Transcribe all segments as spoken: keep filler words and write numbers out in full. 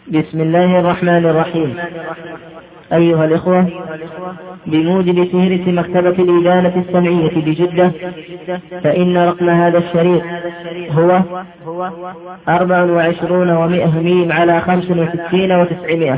بسم الله الرحمن الرحيم. أيها الإخوة، بموجب فهرس مكتبة الإدانة السمعية بجدة، فإن رقم هذا الشريط هو أربع وعشرون ومئة ميم على خمس وستين وتسعمائة.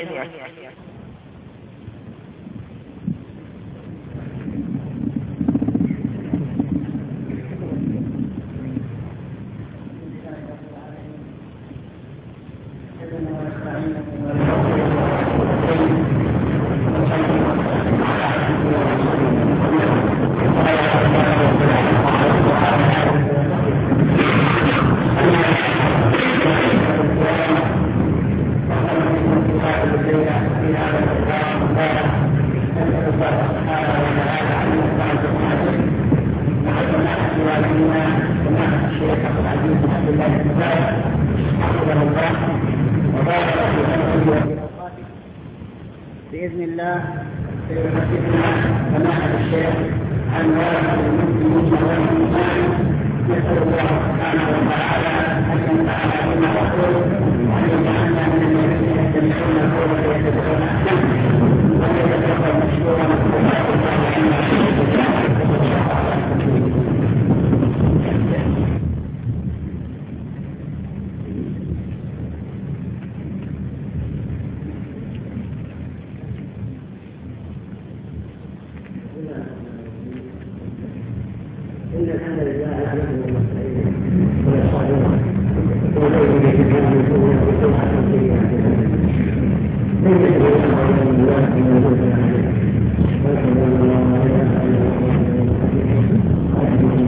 بإذن الله سيحدثنا سماحة الشيخ عن ورثة المسلمين والمسلمات. نسأل الله سبحانه وتعالى أن ينفعنا بما يقول وأن يجعلنا من الذين يستمعون القول فيتبعون أحسنه وأن يتقبل مشكورا وقضاء الله عنا. إن الحمد لله نحمده ونستعينه ونستغفره ونعوذ به من شرور أنفسنا ومن سيئات أعمالنا. من يهده الله فلا مضل له ومن يضلل فلا هادي له. وأشهد أن لا إله إلا الله وحده لا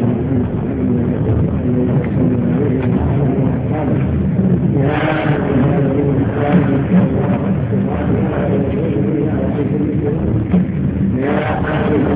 شريك له. يا أيها الذين آمنوا اتقوا الله حق تقاته ولا تموتن إلا وأنتم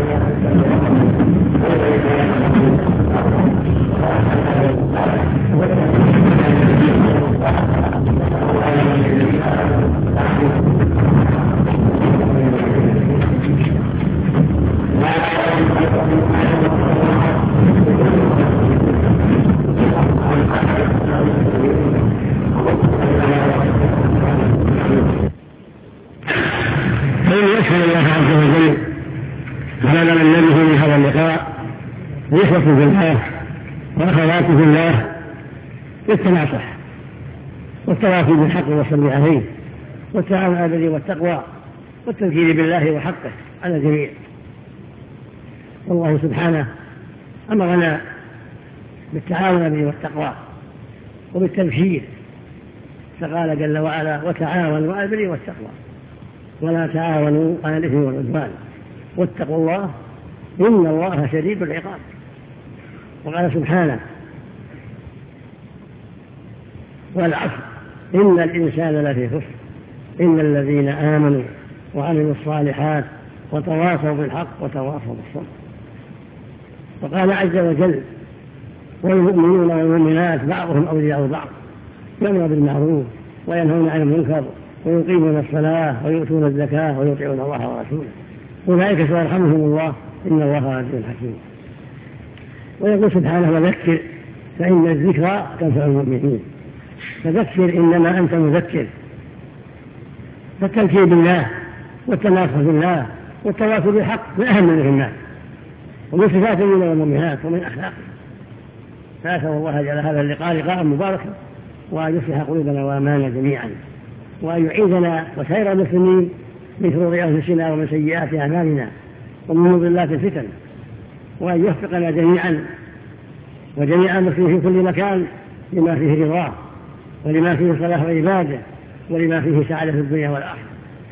فليشهد الله عز وجل على من نبه من هذا اللقاء وإخوة في الله وأخوات في الله بالتناصح والتواصي بالحق والصبر عليه والتعاون على البر والتقوى والتذكير بالله وحقه على الجميع. والله سبحانه أمرنا بالتعاون على البر والتقوى وبالتبشير، فقال جل وعلا: وتعاونوا على البر والتقوى ولا تعاونوا على الإثم والعدوان واتقوا الله إن الله شديد العقاب. وقال سبحانه: والعصر إن الإنسان لفي خسر إن الذين آمنوا وعملوا الصالحات وتواصوا بالحق وتواصوا بالصبر. وقال عز وجل: والمؤمنون والمؤمنات بعضهم أولياء بعض يأمرون بالمعروف وينهون عن المنكر ويقيمون الصلاة ويؤتون الزكاة ويطيعون الله ورسوله أولئك سيرحمهم الله إن الله عزيز حكيم. ويقول سبحانه: وذكر فإن الذكرى تنفع المؤمنين. فذكر إنما أنت مذكر. فالتذكير بالله والتناصح بالله والتواصي بالحق من أهم المهمات ومن صفات المؤمنين والمؤمنات ومن أخلاقهم. فأسأل الله جل هذا اللقاء لقاء مباركا وأن يصلح قلوبنا وأماننا جميعا وأن يعيذنا وسائر المسلمين من شرور أنفسنا ومن سيئات أعمالنا ومن مضلات الفتن، وأن يوفقنا جميعا وجميع المسلمين في كل مكان لما فيه رضاه ولما فيه صلاح عباده ولما فيه سعادة في الدنيا والآخرة.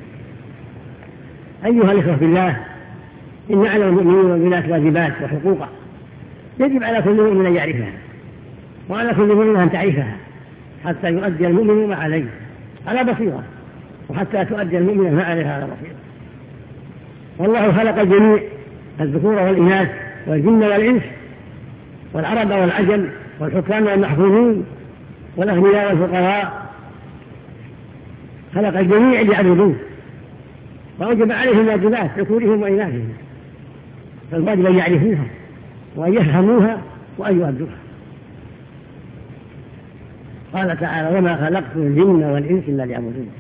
أيها الإخوة في الله، إن على المؤمنين والمؤمنات واجبات وحقوقا يجب على كل مؤمن أن يعرفها وعلى كل مؤمن أن تعرفها حتى يؤدي المؤمن ما عليه على بصيرة وحتى تؤدي المؤمن ما عليها على بصيرة. والله خلق الجميع الذكور والإناث والجن والإنس والعرب والعجم والحكام والمحكومين والأغنياء والفقراء، خلق الجميع ليعبدوه وأوجب عليهم واجبات ذكورهم وإناثهم، فالواجب أن يعرفوها وأن يفهموها وأن يؤدوها. قال تعالى وما خلقت الجن والإنس إلا ليعبدون،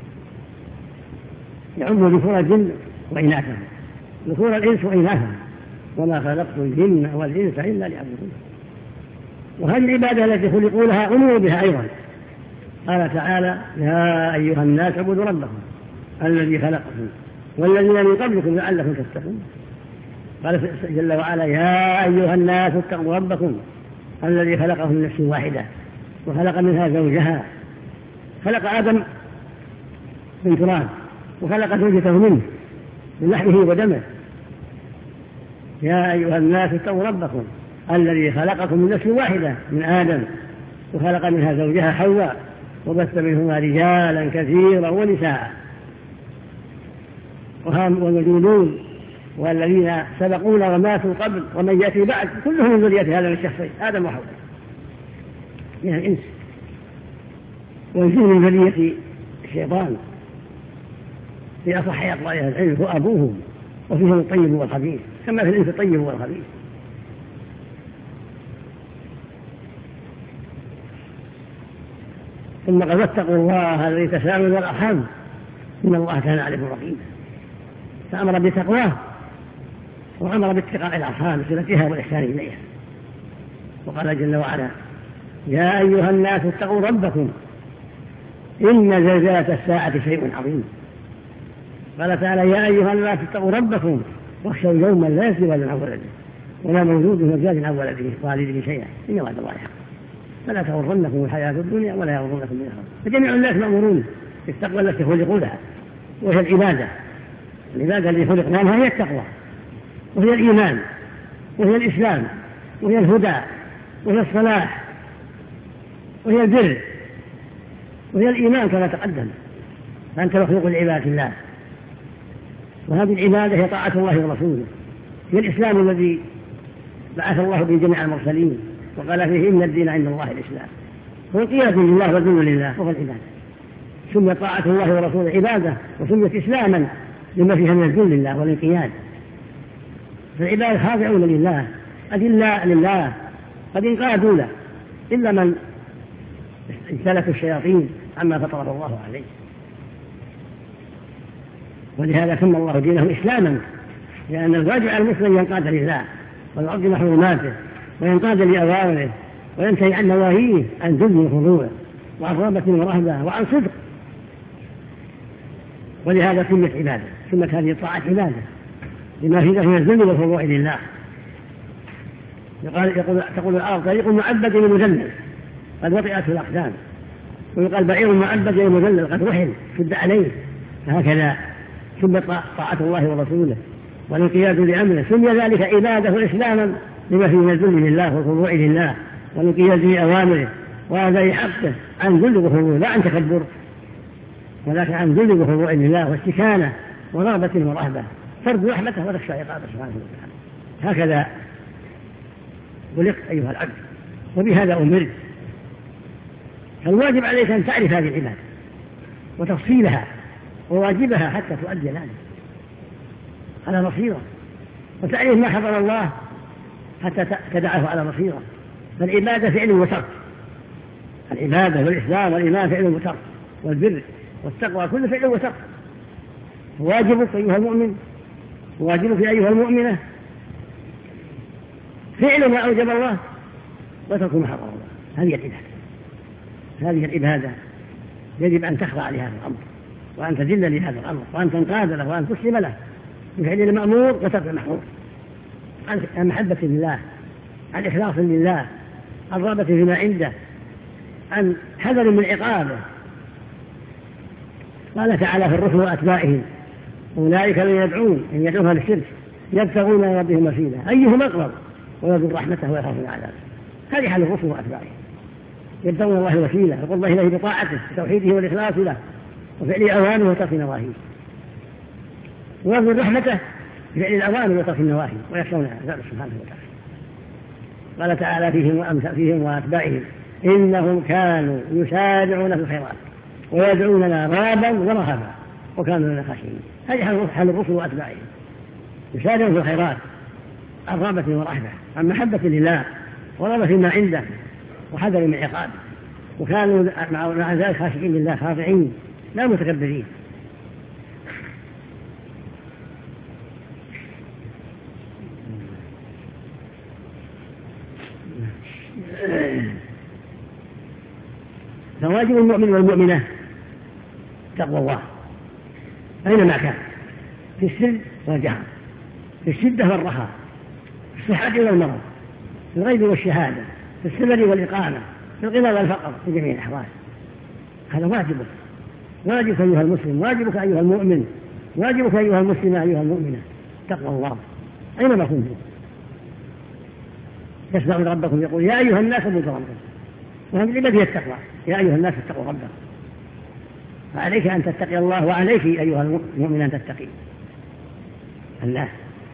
يعم ذكور الجن وإناثهم، ذكور الإنس وإناثهم، وما خلقت الجن والإنس إلا ليعبدون. وهذه العبادة التي خلقوا لها أمروا بها أيضا. قال تعالى يا أيها الناس اعبدوا ربكم الذي خلقكم والذين من قبلكم لعلكم تتقون. قال جل وعلا يا أيها الناس اتقوا ربكم الذي خلقهم من نفس واحدة وخلق منها زوجها، خلق آدم من تراب وخلق زوجته منه من لحمه ودمه. يا أيها الناس اتقوا ربكم الذي خلقكم من نفس واحدة من آدم وخلق منها زوجها حواء وبث منهما رجالا كثيرا ونساء. والمجنون والذين سبقونا وماتوا قبل ومن يأتي بعد كلهم من ذرية هذا الشخصين آدم وحواء من الإنس، والجن من ذرية الشيطان في أصح أقوال أهل العلم هو أبوهم، وفيهم الطيب والخبيث كما في الإنس الطيب والخبيث. ثم قد واتقوا الله الذي تساءلون الأرحام إن الله كان عليكم رقيبا، فأمر بتقواه وأمر باتقاء الأرحام بصلتها والإحسان إليها. وقال جل وعلا يا أيها الناس اتقوا ربكم إن زلزلة الساعة شيء عظيم. قال تعالى يا أيها الناس اتقوا ربكم واخشوا يوما لا يجزي والد عن ولده ولا مولود مجاز عن ولده والده شيئا إن وعد الله حق فلا تغرنكم الحياة الدنيا ولا يغرنكم بالآخرة. فجميع الناس مأمورون بالتقوى التي خلقوا لها، وهي العبادة. العبادة التي خلقنا لها هي التقوى، وهي الإيمان، وهي الإسلام، وهي الهدى، وهي الصلاح، وهي البر، وهي الإيمان كما تقدم. فأنت مخلوق لعبادة الله، وهذه العبادة هي طاعة الله ورسوله، هي الإسلام الذي بعث الله به جميع المرسلين وقال فيه إن الدين عند الله الإسلام، هو القيادة لله والذل لله وهو العبادة. سميت طاعة الله ورسوله عبادة وسميت إسلاما لما فيها من الذل لله والانقياد. فالعباد خاضعون لله أذلاء لله قد انقادوا له إلا من اجتلت الشياطين عما فطره الله عليه. ولهذا سمى الله دينه إسلاما، لأن الواجب على المسلم ينقاد لله ويعظم حرماته وينقاد لأوامره وينتهي عن نواهيه عن ذل وخضوع وعن رغبة ورهبة وعن صدق. ولهذا سمت عبادة، سمت هذه الطاعة عبادة لما فيها من الذل والخضوع لله. يقال يقول تقول الأرض طريق معبد لمذلل قد وطئت الأقدام، ويقال بعير معبد لمذلل قد رحل شد عليه. فهكذا سمت طاعة الله ورسوله والانقياد لأمره، سمي ذلك عبادة وإسلاما لما فيه من الذل لله والخضوع لله والانقياد لأوامره وأداء حقه عن ذل وخضوع لا عن تكبر، ولكن عن ذل وخضوع لله واستكانة ورغبة ورهبة، فرض رحمته وتخشى عقابه سبحانه وتعالى. هكذا خلقت أيها العبد وبهذا أمرت. فالواجب عليك أن تعرف هذه العبادة وتفصيلها وواجبها حتى تؤدي ذلك على بصيرة، وتعرف ما حضر الله حتى تدعه على بصيرة. فالعبادة فعل وترك، العبادة والإسلام والإيمان فعل وترك، والبر والتقوى كل فعل وترك. واجبك أيها المؤمن واجبك أيها المؤمنة فعل ما أوجب الله وترك ما حضر الله. هذه العبادة، هذه العبادة يجب أن تخضع لهذا الأمر وأن تذل لهذا الأمر وأن تنقاد له وأن تسلم له بفعل المأمور وترك المحظور، عن محبة لله، عن إخلاص لله، عن رغبة فيما عنده، عن حذر من عقابه. قال تعالى في الرسل وأتباعهم أولئك الذين يدعون أن يدعوها للشرك يبتغون إلى ربهم وسيلة أيهم أقرب ويرجون رحمته ويخافون عذابه. هذه حال الرسل وأتباعهم، يبتغون الله وسيلة يقول الله إليه بطاعته بتوحيده والإخلاص له وفعل أوامره وترك نواهيه، ويرجون رحمته بفعل الأوامر وترك النواهي ويخشون عذابه سبحانه وتعالى. قال تعالى فيهم فيهم وأتباعهم إنهم كانوا يسارعون في الخيرات ويدعوننا رغبا ورهبا وكانوا لنا خاشعين. هذه حال الرسل وأتباعهم، يسارعون في الخيرات عن رغبة ورهبة، عن محبة لله ورغبة فيما عنده وحذر من عقابه. وكانوا مع ذلك خاشعين لله خاضعين لا متكبرين. فواجب المؤمن والمؤمنة تقوى الله أينما كان، في السر والجهر، في الشدة والرخاء، في الصحة والمرض، في الغيب والشهادة، في السفر والإقامة، في الغنى والفقر، في جميع الأحوال. هذا واجبك، واجبك أيها المسلم، واجبك أيها المؤمن، واجبك أيها المسلمة أيها المؤمنة تقوى الله أينما كنتم. تسمعون ربكم يقول يا أيها الناس اعبدوا ربكم، وهذه التي هي التقوى، يا أيها الناس اتقوا ربكم. فعليك أن تتقي الله، وعليك أيها المؤمن أن تتقي الله.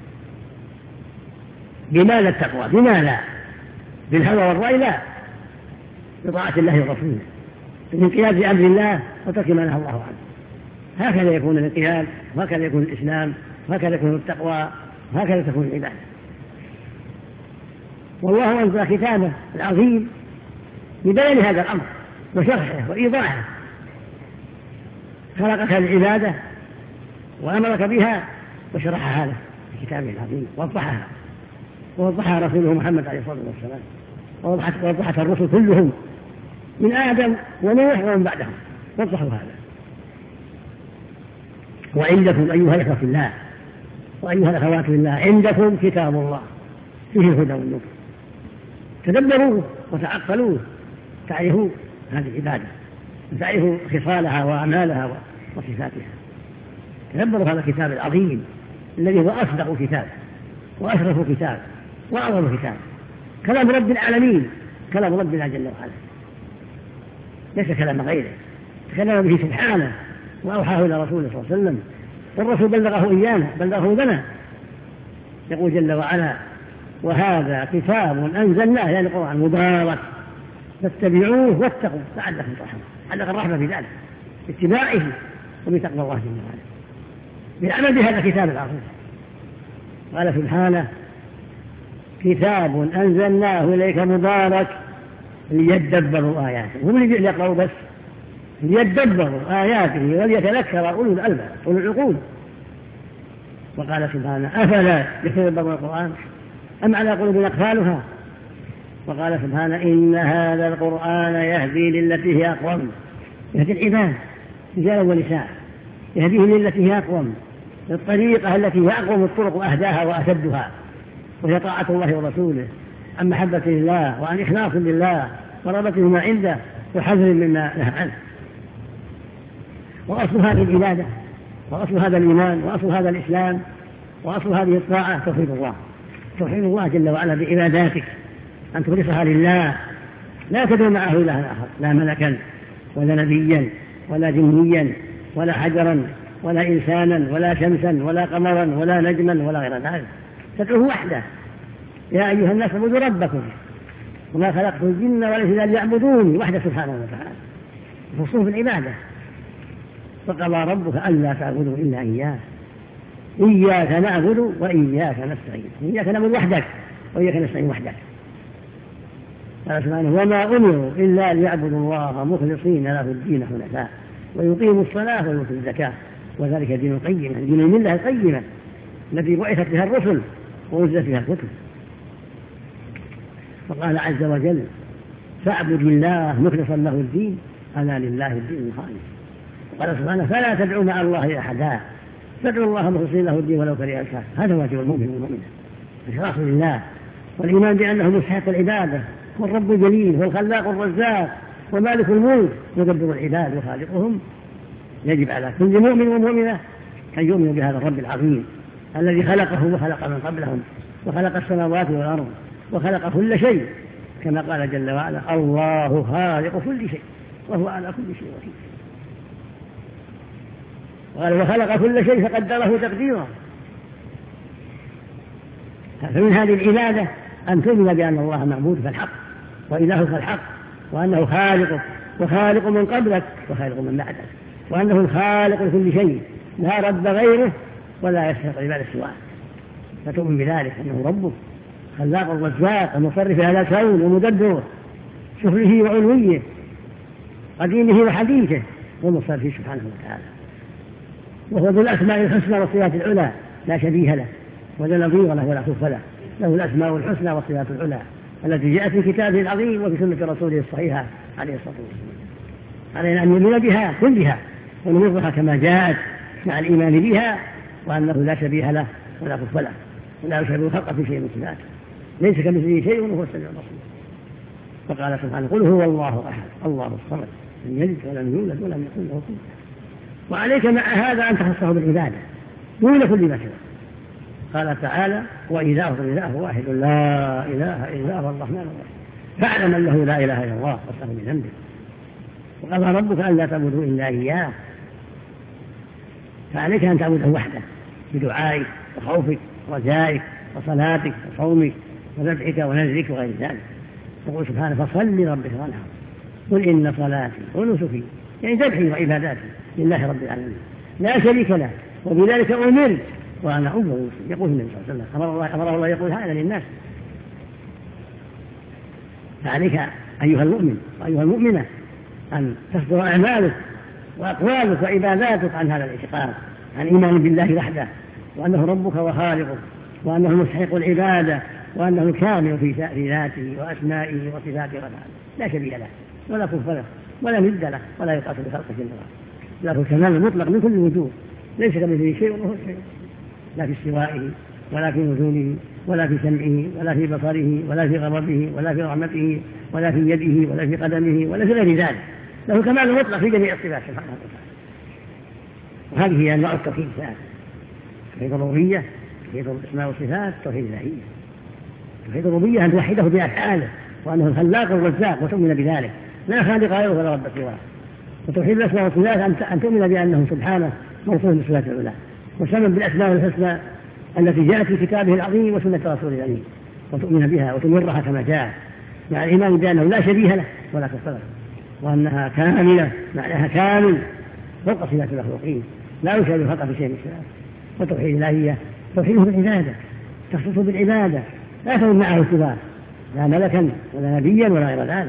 بماذا التقوى؟ بما لا، بالهوى والرأي لا، بطاعة الله ورسوله، بالانقياد لأمر الله وترك ما نهى الله عنه. هكذا يكون الانقياد، وهكذا يكون الإسلام، وهكذا يكون التقوى، وهكذا تكون العبادة. والله أنزل كتابه العظيم ببيان هذا الأمر وشرحه وإيضاحه. خلقك للعبادة وأمرك بها وشرحها لك في كتابه العظيم، ووضحها ووضحها رسوله محمد عليه الصلاة والسلام، ووضحت الرسل كلهم من آدم ونوح ومن بعدهم، وضحوا هذا. وعندكم أيها الإخوة في الله وأيها الأخوات في الله، عندكم كتاب الله فيه الهدى والنور، تدبروه وتعقلوه، تعرفوا هذه العبادة، تعرفوا خصالها وأعمالها وصفاتها. تدبروا هذا الكتاب العظيم الذي هو أصدق كتاب وأشرف كتاب وأعظم كتاب، كلام رب العالمين، كلام ربنا جل وعلا، ليس كلام غيره، تكلم به سبحانه وأوحاه إلى رسوله صلى الله عليه وسلم، والرسول بلغه إيانا بلغه لنا. يقول جل وعلا وهذا كتاب أنزلناه، يعني القرآن مبارك فاتبعوه واتقوا لعلكم ترحمون. علق الرحمة بذلك، باتباعه وبتقوى الله جل وعلا، بالعمل بهذا الكتاب العظيم. قال سبحانه كتاب أنزلناه إليك مبارك ليدبروا آياته، هم اللي يقرأوا بس، ليدبروا آياته وليتذكر أولو الألباب أولو العقول. وقال سبحانه أفلا يتدبرون القرآن أم على قلوب أقفالها. وقال سبحانه إن هذا القرآن يهدي للتي هي أقوم، يهدي العباد رجالا ونساء، يهديهم للتي هي أقوم، الطريقة التي هي أقوم الطرق وأهداها وأسدها، وهي طاعة الله ورسوله، عن محبة الله وعن إخلاص لله ورغبة ما عنده وحذر مما نهى عنه. وأصل هذه العبادة وأصل هذا الإيمان وأصل هذا الإسلام وأصل هذه الطاعة توحيد الله، توحيد الله جل وعلا بعباداتك، أن تخلصها لله، لا تدعو معه إلها آخر، لا ملكا ولا نبيا ولا جنيا ولا حجرا ولا إنسانا ولا شمسا ولا قمرا ولا نجما ولا غير ذلك، تدعوه وحده. يا أيها الناس اعبدوا ربكم وما خلقت الجن والإنس إلا ليعبدوني وحده سبحانه وتعالى، خصوصا في العبادة. فقضى ربك ألا تعبدوا إلا إياه، إياك نعبد وإياك نستعين، إياك نعبد وحدك وإياك نستعين وحدك. قال سبحانه وما أمروا إلا ليعبدوا الله مخلصين له الدين حنفاء ويقيموا الصلاة ويؤتوا الزكاة وذلك دين القيمة، دين الملة القيمة التي بعثت بها الرسل وأنزلت بها الكتب. فقال عز وجل فاعبد الله مخلصا له الدين ألا لله الدين الخالص. قال سبحانه فلا تدعوا مع الله أحدا، فادعوا الله مخلصين له الدين ولو كره الكافرون. هذا واجب المؤمن والمؤمنة، إخلاص لله والإيمان بأنه مستحق العبادة، والرب الجليل والخلاق الرزاق ومالك الملك يدبر العباد وخالقهم. يجب على كل مؤمن ومؤمنة أن يؤمنوا بهذا الرب العظيم الذي خلقهم وخلق من قبلهم وخلق السماوات والأرض وخلق كل شيء، كما قال جل وعلا الله خالق كل شيء وهو على كل شيء وكيل. قال وخلق كل شيء فقدره تقديرا. فمن هذه العبادة أن تؤمن بأن الله معبود فالحق وإلهك الحق، وأنه خالقك وخالق من قبلك وخالق من بعدك، وأنه الخالق لكل شيء لا رب غيره ولا يستحق عبادة سواه. فتؤمن بذلك أنه ربك خلاق الرزاق المصرف على الكون ومدبره سفله وعلويه، قديمه وحديثه والمصطفى فيه سبحانه وتعالى، وهو ذو الأسماء الحسنى والصفات العلى لا شبيه له ولا نظير له ولا كف له، له الأسماء الحسنى والصفات العلى التي جاءت في كتابه العظيم وفي سنة رسوله الصحيحة عليه الصلاة والسلام. علينا أن نؤمن بها كلها ونمرها كما جاءت مع الإيمان بها، وأنه لا شبيه له ولا كف له ولا يشبه خلقه في شيء من صفاته، ليس كمثله شيء وهو السميع البصير. فقال سبحانه قل هو الله أحد الله الصمد لم يلد ولم يولد ولم يكن له كفوا. وعليك مع هذا أن تخصه بالعبادة دون كل ما سواه. قال تعالى وإلهكم إله واحد لا إله إلا هو الرحمن الرحيم فاعلم أنه لا إله إلا الله واستغفر لذنبك. وقضى ربك ألا تعبدوا إلا إياه، فعليك أن تعبده وحده بدعائك وخوفك ورجائك وصلاتك وصومك وذبحك ونذرك وغير ذلك. يقول سبحانه فصل لربك وانحر قل إن صلاتي ونسكي يعني ذبحي وعباداتي لله رب العالمين لا شريك له وبذلك أمرت وأنا أول المسلمين. يقول النبي صلى الله عليه وسلم أمر الله أمره الله يقول هذا للناس. فعليك أيها المؤمن وأيها المؤمنة أن تصدر أعمالك وأقوالك وعباداتك عن هذا الاعتقاد، عن إيمان بالله وحده وأنه ربك وخالقك وأنه مستحق العبادة وأنه كامل في ذاته وأسمائه وصفاته وأفعاله لا شبيه له ولا كف له ولا ند له ولا يقاس بخلقه النظام، له الكمال المطلق من كل وجوه ليس كمثله شيء وهو شيء، لا في استوائه ولا في نزوله ولا في سمعه ولا في بصره ولا في غضبه ولا في رحمته ولا في يده ولا في قدمه ولا في غير ذلك، له كمال مطلق في جميع الصفات سبحانه وتعالى. وهذه هي أنواع التوحيد الثلاث: توحيد الربوبية، توحيد الأسماء والصفات، توحيد الإلهية. توحيد الربوبية أن توحده بأفعاله وأنه الخلاق والرزاق وتؤمن بذلك لا خالق غيره ولا رب سواه. وتوحيد الأسماء والصفات أن تؤمن بأنه سبحانه موصوف بالصفات العلى وسمى بالأسماء الحسنى التي جاءت في كتابه العظيم وسنة رسوله الأمين، وتؤمن بها وتمرها كما جاء مع الإيمان بأنه لا شبيه له ولا كف له وأنها كاملة معناها كامل فوق صفات المخلوقين لا يشابه خلقه في شيء من الصفات. وتوحيد الإلهية توحيده بالعبادة تخصصه بالعبادة لا يكون معه سواه لا ملكا ولا نبيا ولا غير ذلك.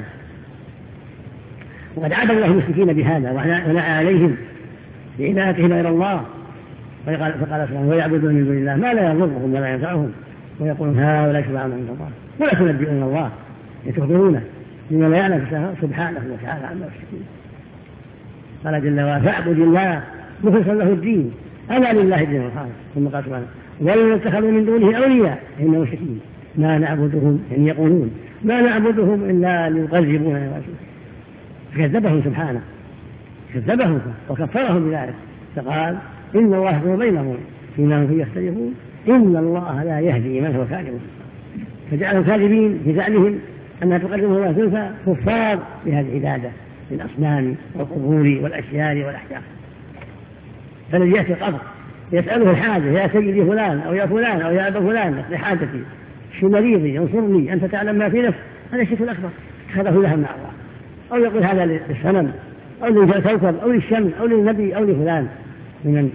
وقد عبد الله المشركين بهذا ونعى عليهم بعبادتهم غير الله، فقال سبحانه ويعبدون من دون الله ما لا يضرهم ولا ينفعهم ويقولون هؤلاء شفعاؤنا عند الله ولا تنبئون الله يتخبرونه بما لا يعلم سبحانه وتعالى عما يشركون. قال جل وعلا فاعبد الله مخلصا له الدين ألا لله الدين الخالص. ثم قال سبحانه ولن يتخذوا من دونه أولياء إنهم مشركين ما نعبدهم يعني يقولون ما نعبدهم إلا ليقربونا إلى الله. فكذبهم سبحانه كذبهم وكفرهم بذلك فقال إن الله يحكم بينهم فيما هم فيه يختلفون إن الله لا يهدي من هو كاذب. فجعلوا كاذبين في زعمهم أنها تقربهم الله زلفى كفار بهذه العبادة للأصنام والقبور والأشجار والأحجار. فالذي يأتي القبر يسأله الحاجة يا سيدي فلان أو يا فلان أو يا أبا فلان لحاجتي شو مريضي انصرني أنت تعلم ما في نفسي، هذا الشرك الأكبر اتخذه لها مع الله. أو يقول هذا للصنم أو للكوكب أو للشمس أو للنبي أو لفلان من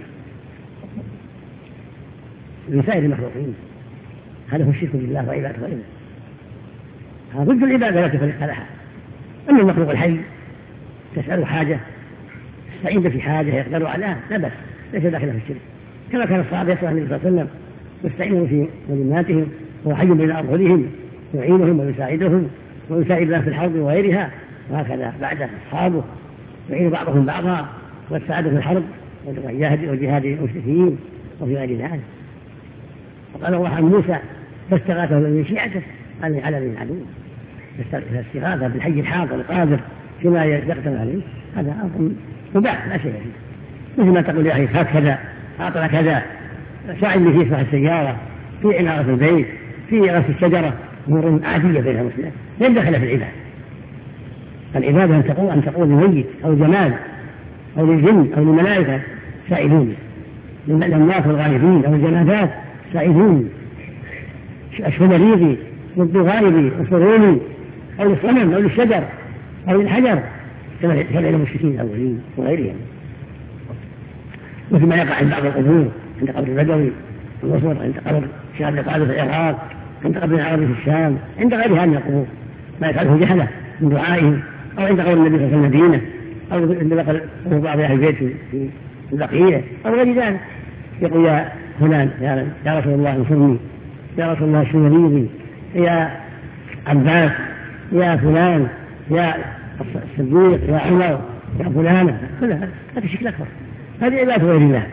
من سائر المخلوقين. هذا هو الشرك بالله وعباده غيره، هذا ضد العبادة لا تفرق لها. أما المخلوق الحي تسأله حاجة تستعين في حاجة يقدر عليها لا بس ليس داخله في الشرك، كما كان الصحابة يسأل النبي صلى الله عليه وسلم يستعينون في مهماتهم وهو حي بين أرجلهم يعينهم ويساعدهم ويساعد لهم في الحرب وغيرها، وهكذا بعد أصحابه يعين بعضهم بعضا والسعادة في الحرب والجهاد المشركين وفي غير ذلك. وقال الله عن موسى فاستغاثه من شيعته على من عدو. الاستغاثة بالحي الحاضر القادر فيما يقتل عليه هذا أمر مباح لا شيء فيه، مثل ما تقول يا أخي هكذا أعطنا كذا ساعدني في إصلاح السيارة في عمارة البيت في غرس الشجرة أمور عادية بين المسلمين لن دخل في العبادة. العبادة أن تقول أن تقول لميت أو جمال أو للجن أو للملائكة سائلون للأموات والغائبين أو الجنازات سائلون أشهد مريضي ضد غائبي وصروني أو للصنم أو للشجر أو للحجر كما يفعل المشركين الأولين وغيرهم، مثل ما يقع عند بعض القبور عند قبر البدوي في مصر عند قبر شاب القادة في العراق عند قبر العربي في الشام عند غيرها من القبور ما يفعله جهله من دعائهم أو عند قبر النبي في المدينة أو اللي بقى بعض أهل البيت في البقية أو غير ذلك، يقول يا فلان يا رسول الله انصرني، يا رسول الله اشف مريضي، يا عباس، يا فلان، يا الصديق، يا عمر، يا فلانة، كلها هذا شكل أكبر، هذه عبادة غير الله.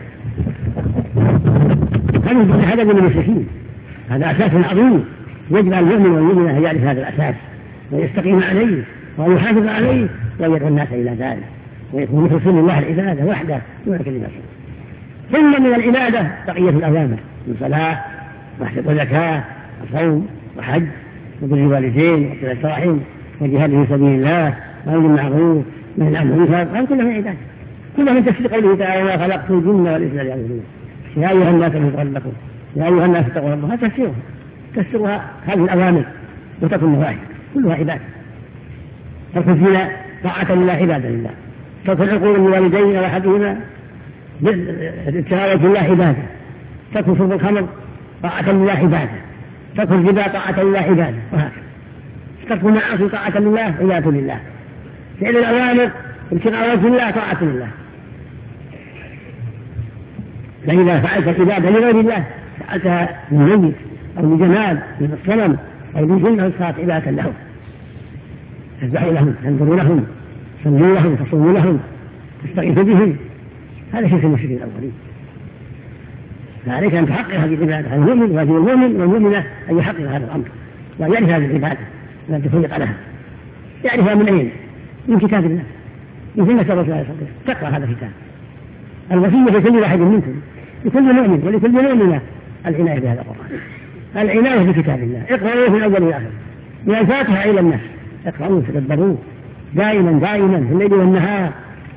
هذا من المشركين، هذا أساس عظيم يجب على المؤمن والمؤمنة أن يعرف هذا الأساس ويستقيم عليه وأن يحافظ عليه ويدعو الناس إلى ذلك ويكون مخلصين لله العبادة وحده دون كل شيء. ثم من العبادة بقية الأوامر من صلاة وزكاة وصوم وحج وبر الوالدين وصلة الرحم وجهاد في سبيل الله وأمر بالمعروف ونهي عن المنكر، هذا كله من عبادة، كله من تفسير قوله تعالى وما خلقت الجن والإنس إلا ليعبدون. يا أيها الناس اتقوا ربكم، يا أيها الناس اتقوا ربكم، هذا تفسيرها تفسيرها هذه الأوامر وتكن النواهي كلها عبادة. ترك الزنا طاعة لله عبادة لله، ترك العقوق للوالدين أو أحدهما ابتغاء الله عبادة، ترك شرب الخمر طاعة لله عبادة، ترك الربا طاعة لله عبادة، وهكذا ترك المعاصي طاعة لله عبادة لله، فعل الأوامر ابتغاء وجه الله طاعة لله. فإذا فعلت العبادة لغير الله فعلتها من ميت أو لجمال من الصنم أو لجنة صارت عبادة لهم، تذبحوا لهم، تنذروا لهم، تصلوا لهم، تصوموا لهم، تستغيثوا بهم، هذا شيء المشركين الأولين. فعليك أن تحقق هذه العبادة، المؤمن واجب المؤمن والمؤمنة أن يحقق هذا الأمر وأن يعرف هذه العبادة وأن تفرق لها. يعرفها من أين؟ من كتاب الله، من سنة الرسول صلى الله عليه وسلم. تقرأ هذا الكتاب، الوصية لكل واحد منكم، لكل مؤمن ولكل مؤمنة العناية بهذا القرآن، العناية بكتاب الله. اقرأوه من أول والآخر من الفاتحة إلى الناس، اقرأوه تدبروه دائما دائما في الليل والنهار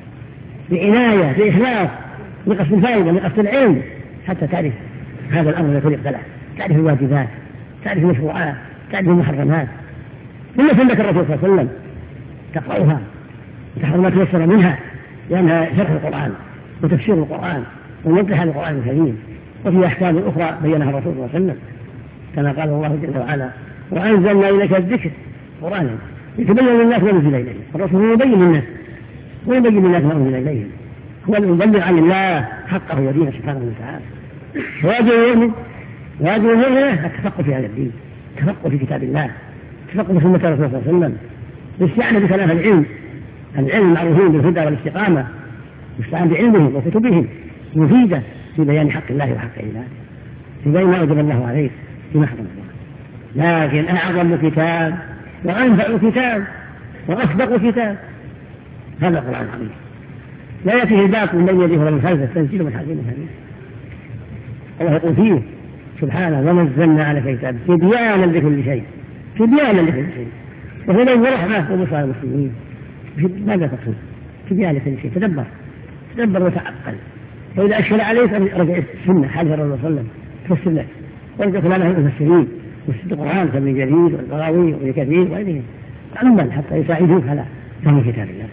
بعناية بإخلاص لقصد الفائدة لقصد العلم، حتى تعرف هذا الأمر الذي خلقت له، تعرف الواجبات، تعرف المشروعات، تعرف المحرمات. ثم سنة الرسول صلى الله عليه وسلم تقرأها وتحفظ ما تيسر منها، لأنها شرح القرآن وتفسير القرآن ويوضح هذا القرآن الكريم، وفي أحكام أخرى بينها الرسول صلى الله عليه وسلم كما قال الله جل وعلا وأنزلنا إليك الذكر قرآنا لتبين للناس ما أنزل إليهم. الرسول يبين للناس ويبين للناس ما أنزل إليهم، هو المبلغ عن الله حقه ودينه سبحانه وتعالى. واجب المؤمن واجب المؤمنة التفقه في هذا الدين، التفقه في كتاب الله، التفقه في سنة الرسول صلى الله عليه وسلم، الاستعانة بكلام العلم، العلم المعروفين بالهدى والاستقامة، والاستعانة بعلمهم وكتبهم مفيدة في بيان حق الله وحق عباده، في بيان ما أوجب الله عليه فيما حرم الله. لكن أعظم كتاب وأنفع كتاب وأصدق كتاب هذا القرآن العظيم، لا يأتيه الباطل من بين يديه ولا من خلفه، تنزيل من حكيم حميد. الله يقول فيه سبحانه ونزلنا على كتاب تبيانا لكل شيء، تبيانا لكل شيء وهدى ورحمة وبشرى للمسلمين. ماذا تقصد؟ تبيان لكل شيء، تدبر تدبر وتعقل، وإذا أشكل عليك أن رجع السنة حديث الرسول صلى الله عليه وسلم تفسر لك، وإذا كلامه المفسرين وسد القرآن كابن جرير والبراوي وابن كثير وغيرهم تعمل حتى يساعدوك على فهم كتاب الله.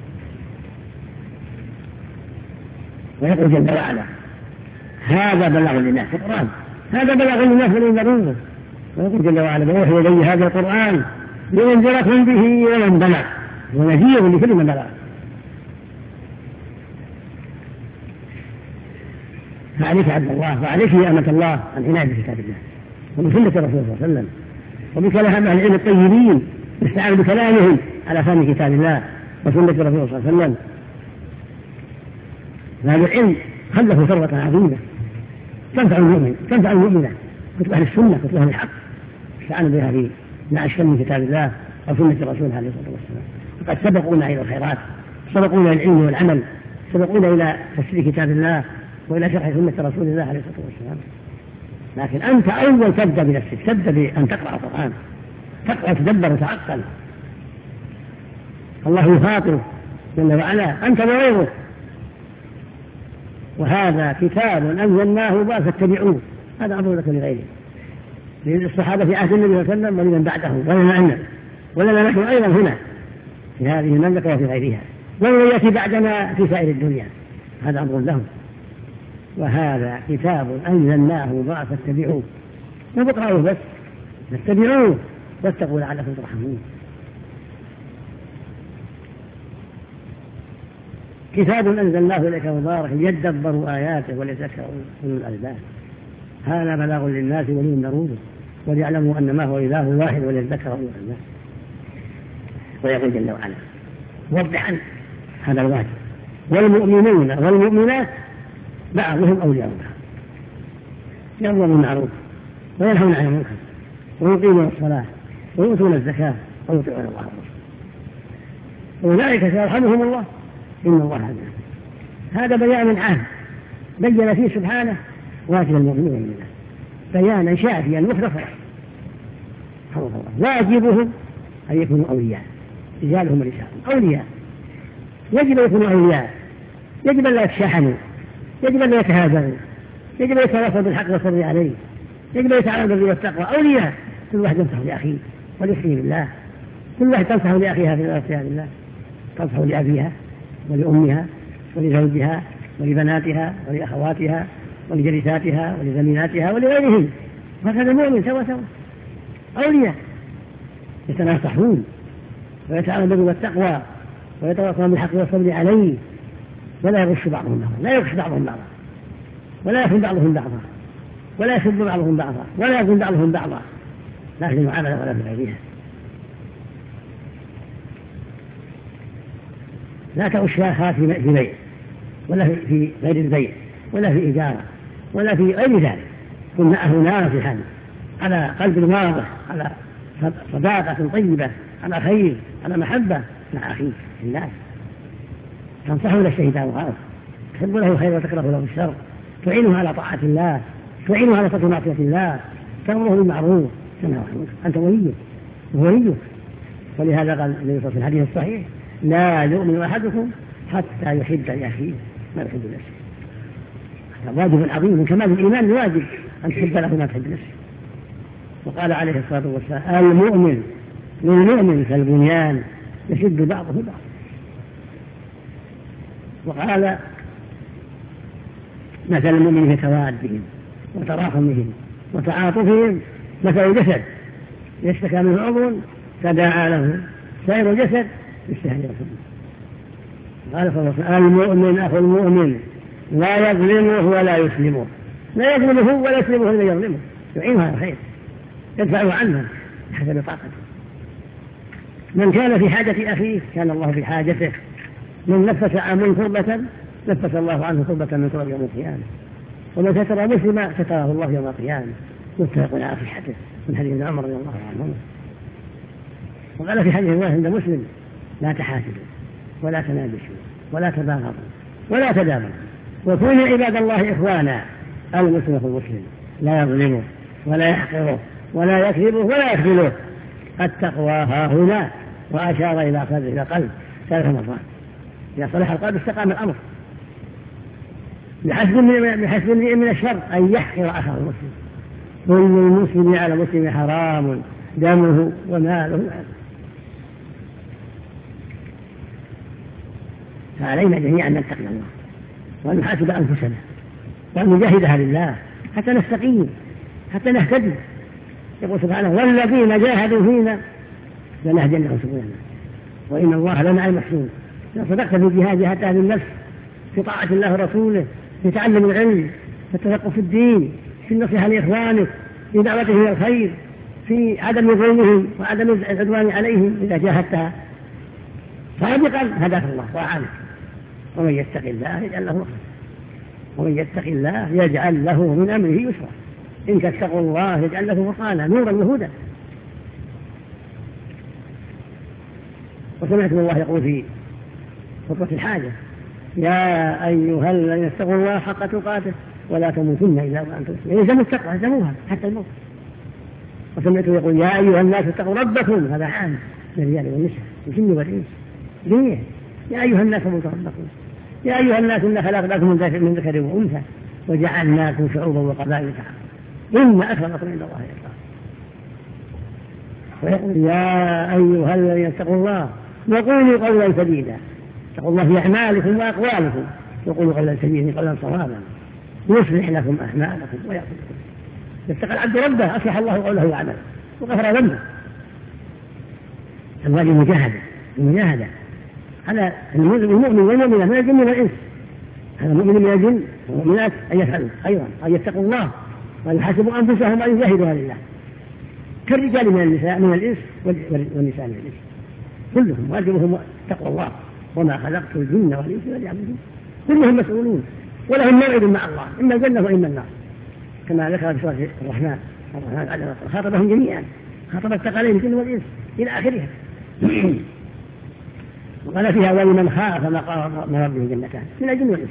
ويقول جل وعلا هذا بلاغ للناس القرآن، هذا بلاغ للناس ولينذروه. ويقول جل وعلا بأوحي إلي هذا القرآن لينذركم به ومن بلغ ونذير لكل من بلغ. فعليك عبد الله وعليك يا أمة الله العناية بكتاب الله وبسنة الرسول صلى الله عليه وسلم وبكلام أهل العلم الطيبين، استعانوا بكلامهم على فهم كتاب الله وسنة الرسول صلى الله عليه وسلم. هذا العلم خلفه ثروة عظيمة تنفع المؤمن تنفع المؤمنة، كتب أهل السنة كتب أهل الحق استعانوا بها في نعش من كتاب الله وسنة الرسول عليه الصلاة والسلام. وقد سبقونا إلى الخيرات، سبقونا إلى العلم والعمل، سبقونا إلى تفسير كتاب الله وإلى شرح سنة رسول الله عليه الصلاة والسلام. لكن أنت أول تبدأ بنفسك، تبدأ بأن تقرأ القرآن، تقرأ تدبر وتعقل. الله يخاطب جل وعلا أنت وغيرك، وهذا كتاب أنزلناه فاتبعوه. هذا أمر لك لغيره، للصحابة في عهد النبي صلى الله عليه وسلم ولمن بعده ولنا أن ولنا نحن أيضا هنا في هذه المملكة وفي غيرها، ومن يأتي بعدنا في سائر الدنيا، هذا أمر لهم. وهذا كتاب أنزلناه فاتبعوه، ما بقرأوه بس، فاتبعوه واتقوا لعلكم ترحمون. كتاب أنزلناه إليك مبارك ليدبروا آياته وليتذكروا أولو الألباب. هذا بلاغ للناس ولينذروه وليعلموا أن ما هو إله واحد وليذكر أولو الألباب. ويقول جل وعلا موضحا هذا الواجب: والمؤمنون والمؤمنات بعضهم أولياء بعض يأمرون بالمعروف وينهون عن المنكر ويقيمون الصلاة ويؤتون الزكاة ويطيعون الله ورسوله أولئك سيرحمهم الله إن الله عزيز. هذا بيان عام بين فيه سبحانه واجب المؤمنين والمؤمنات بيانا شافيا مختصرا. واجبهم أن يكونوا أولياء، رجالهم ونساءهم أولياء، يجب أن يكونوا أولياء، يجب أن لا يتشاحنوا، يجب أن لا يتهاجروا، يجب أن يتواصلوا بالحق والصبر عليه، يجب أن يتعاونوا بالبر والتقوى. أولياء كل واحد ينصح لأخيه وليحيي بالله، كل واحد تنصح لأخيها في الأرض بالله، تنصح لأبيها ولأمها ولزوجها ولبناتها ولأخواتها ولجلساتها ولزميلاتها ولغيرهم. فهذا المؤمن سوا سوا أولياء يتناصحون ويتعاونون بالبر والتقوى ويتواصلون بالحق والصبر عليه، ولا يغش بعضهم بعضا، لا يغش بعضهم بعضا، ولا يخون بعضهم بعضا، ولا يسب بعضهم بعضا، ولا يكون بعضهم بعضا، لا في المعاملة ولا في غيرها. لا تغش أخاك في بيع ولا في غير البيع ولا في إجارة ولا في غير ذلك، كن معه ناصحا على قلب واضح، على صداقة طيبة، على خير، على محبة مع أخيك في الله. تنصحه إلى الشيطان وغيره، تحب له الخير وتكره له الشر، تعينه على طاعة الله، تعينه على ترك معصية الله، تأمره بالمعروف تنهى عن المنكر. أنت وليه وليه. ولهذا قال النبي صلى الله عليه وسلم في الحديث الصحيح: لا يؤمن أحدكم حتى يحب لأخيه ما يحب لنفسه. هذا واجب عظيم من كمال الإيمان، الواجب أن تحب له ما تحب لنفسه. وقال عليه الصلاة والسلام: المؤمن للمؤمن كالبنيان يشد بعضه بعض. وقال: مثل المؤمن في توادهم وتراحمهم وتعاطفهم مثل الجسد يشتكى منه عضو تداعى له سائر الجسد بالسهر والحزن. قال صلى الله عليه وسلم: المؤمن أخو المؤمن لا يظلمه ولا يسلمه، لا يظلمه ولا يسلمه إلا يظلمه، يعينه على الخير، يدفعه عنه حسب طاقته. من كان في حاجة أخيه كان الله في حاجته، من نفس عن كربة نفس الله عنه كربة من كرب يوم القيامة، ومن ستر مسلما ستره الله يوم القيامة. متفق على صحته من حديث عمر رضي الله عنه. وقال في حديث الله عند مسلم: لا تحاسدوا ولا تناجشوا ولا تباغضوا ولا تدابروا وكونوا عباد الله إخوانا. المسلم في المسلم لا يظلمه ولا يحقره ولا يكذبه ولا يخذله. التقوى ها هنا، وأشار إلى قلب إلى قلب ثلاث مرات. إذا صلح القلب استقام الأمر. بحسب من الشر أن يحقر أخاه المسلم. كل المسلم على المسلم حرام دمه وماله. فعلينا جميعا أن نتقي الله وأن نحاسب أنفسنا وأن نجاهدها لله حتى نستقيم حتى نهتدي. يقول سبحانه: والذين جاهدوا فينا لنهدينهم سبلنا وإن الله لمع المحسنين. إذا صدقت في الجهاد جهاد أهل النفس في طاعة الله ورسوله، في تعلم العلم، في التفقه في الدين، في النصيحة لإخوانك، في دعوتهم إلى الخير، في عدم ظلمهم وعدم العدوان عليهم، إذا جاهدتها صادقا هداك الله وأعانك. ومن يتق الله يجعل له مخرجا ومن يتق الله يجعل له من أمره يسرا. إن تتقوا الله يجعل له فرقانا نورا وهدى. وسمعت الله يقول في خطبة الحاجة: يا أيها الذين اتقوا الله حق تقاته ولا تموتن إلا وأنتم مسلمون. يلزموا التقوى، يلزموها حتى الموت. وسمعته يقول: يا أيها الناس اتقوا ربكم. هذا عام للرجال والنساء الجن والإنس. ليه؟ يا أيها الناس اتقوا ربكم، يا أيها الناس إنا خلقناكم من ذكر وأنثى وجعلناكم شعوبا وقبائل تعارفوا إن أكرمكم عند الله يتقاكم. ويقول: يا أيها الذين اتقوا الله وقولوا قولا سديدا. اتقوا الله في أعمالكم وأقوالكم وقولوا قولا سديدا قولا صوابا يصلح لكم أعمالكم ويغفر لكم. يتقى العبد ربه أصلح الله قوله وعمله وغفر ذنبه. الواجب مجاهدة المجاهدة على المؤمن والمؤمنة من الجن والإنس، على المؤمن من الجن والمؤمنات أن يفعلوا خيرا، أن يتقوا الله ويحاسبوا أنفسهم وأن يجاهدوا لله، كالرجال من النساء من الإنس والنساء من الإنس، كلهم واجبهم تقوى الله، وما خلقت الجن والإنس إلا ليعبدون، كلهم مسؤولون ولهم موعد مع الله، إما الجنة وإما النار، كما ذكر في سورة الرحمن. الرحمن خاطبهم جميعا، خاطب الثقلين الجن والإنس إلى آخرها. وقال فيها ولمن خاف مقام ربه جنتان من الجن والإنس.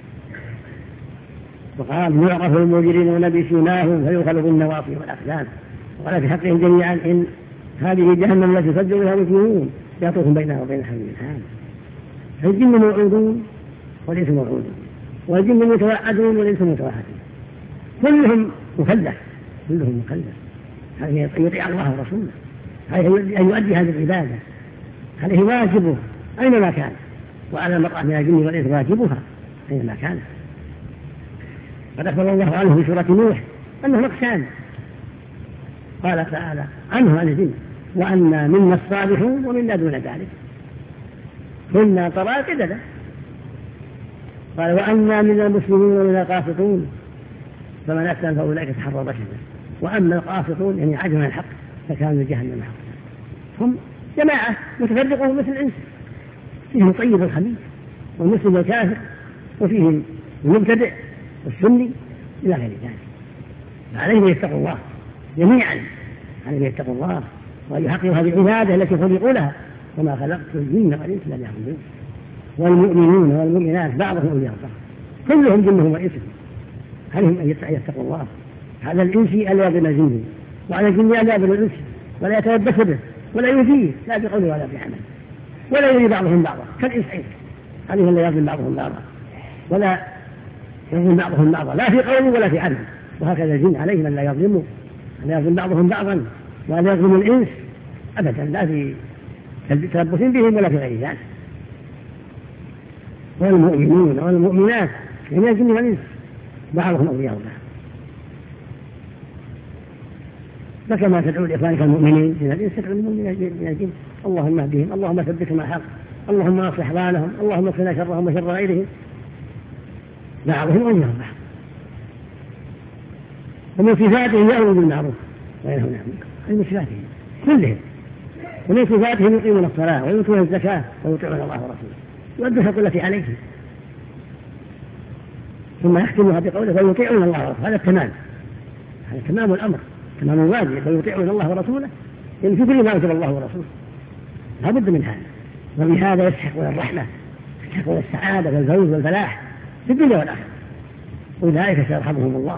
وقال يعرف المجرمون بسيماهم فيؤخذ بالنواصي والأقدام. وقال في حقهم جميعا إن هذه جهنم التي صدوا بها مجرمون يطوف بينها وبين حميم الحام. فالجن موعودون والإنس موعودون، والجن متوعدون والإنس متوعدون، كلهم مكلف، كلهم مكلف، هذه يطيع الله ورسوله، هذه أن يؤدي هذه العبادة، هذه واجبه أينما كان، وعلى المرأة من الجن والإنس واجبها أينما كان. قد أخبر الله عنه في سورة نوح أنه نقصان، قال تعالى عنه عن الجن وأنا منا الصالحون ومنا دون ذلك كنا طرائق قددا. قال وأنا من المسلمين ومنا القاسطون فمن أسلم فأولئك تحروا رشدا، وأما القاسطون يعني عجم الحق فكانوا جهنم حقا. هم جماعة متفرقون مثل الإنس، فيهم طيب الخبيث والمسلم والكافر، وفيهم المبتدع والسني إلى غير ذلك. فعليهم يتقوا الله جميعا، عليهم يتقوا الله ويحققوا هذه العبادة التي خلقوا لها، وما خلقت الجن والإنس إلا ليعبدون. والمؤمنون والمؤمنات بعضهم أولياء بعض، كلهم جنهم وإنس، عليهم أن يتقوا الله. هذا الإنسي ألا يظلم الجن، وعلى الجن ألا يظلم الإنس، ولا يتلبس به ولا يؤذيه لا بقوله ولا بعمل، ولا يؤذي بعضهم بعضا كالإنس أيضا، عليهم لا يظلم بعضهم بعضا ولا يظلم بعضهم بعضا لا في قول ولا في عمل. وهكذا الجن عليهم أن لا يظلموا، أن لا يظلم بعضهم بعضا ولا يظلم الإنس أبدا، لا في تلبس بهم ولا في غير ذلك. والمؤمنون والمؤمنات من الجن والإنس بعضهم أولياء بعض. فكما تدعو لإخوانك المؤمنين من الإنس تدعو المؤمنين من الجن، اللهم اهدهم، اللهم ثبتهم على الحق، اللهم اصلح حالهم، اللهم اكفنا شرهم وشر غيرهم، بعضهم أولياء بعض. ومن صفاتهم يأمرون بالمعروف وينهون عن المنكر، من صفاتهم كلهم، ومن صفاتهم يقيمون الصلاة ويؤتون الزكاة ويطيعون الله ورسوله يؤدون الحق التي عليهم. ثم يختمها بقوله ويطيعون الله ورسوله، هذا التمام، هذا تمام الأمر، تمام الواجب، ويطيعون الله ورسوله يعني في كل ما أوجب الله ورسوله، لا بد من هذا. وبهذا يستحقون الرحمة، يستحقون السعادة والفوز والفلاح في الدنيا والآخرة، أولئك سيرحمهم الله.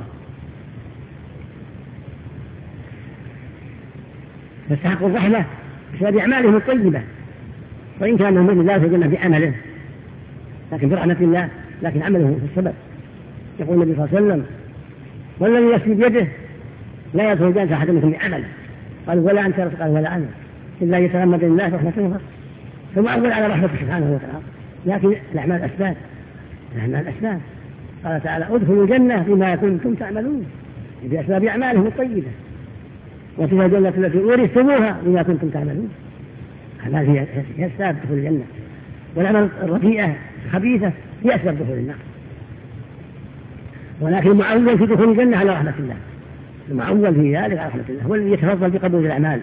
يستحقوا الرحمة بسبب أعمالهم الطيبة، وإن كان المؤمن لا يتجنى في عمله لكن برحمة الله، لكن عمله في السبب. يقول النبي صلى الله عليه وسلم والذي يسلي بيده لا يدخل الجنة أحد منكم بعمله، قال ولا أنت، قال ولا أنا، إلا يتغمد الله رحمته ثم أول على رحمته سبحانه وتعالى. لكن الأعمال أسباب، الأعمال أسباب. قال تعالى ادخلوا الجنة بما كنتم تعملون، بأسباب أعمالهم الطيبة، وتلك الجنة التي أورثتموها بما كنتم تعملون. هذا هي أسباب دخول الجنة، والأعمال الرديئة الخبيثة هي أسباب دخول النار. ولكن المعول في دخول الجنة على رحمة الله، المعول في ذلك على رحمة الله، هو الذي يتفضل بقبول الأعمال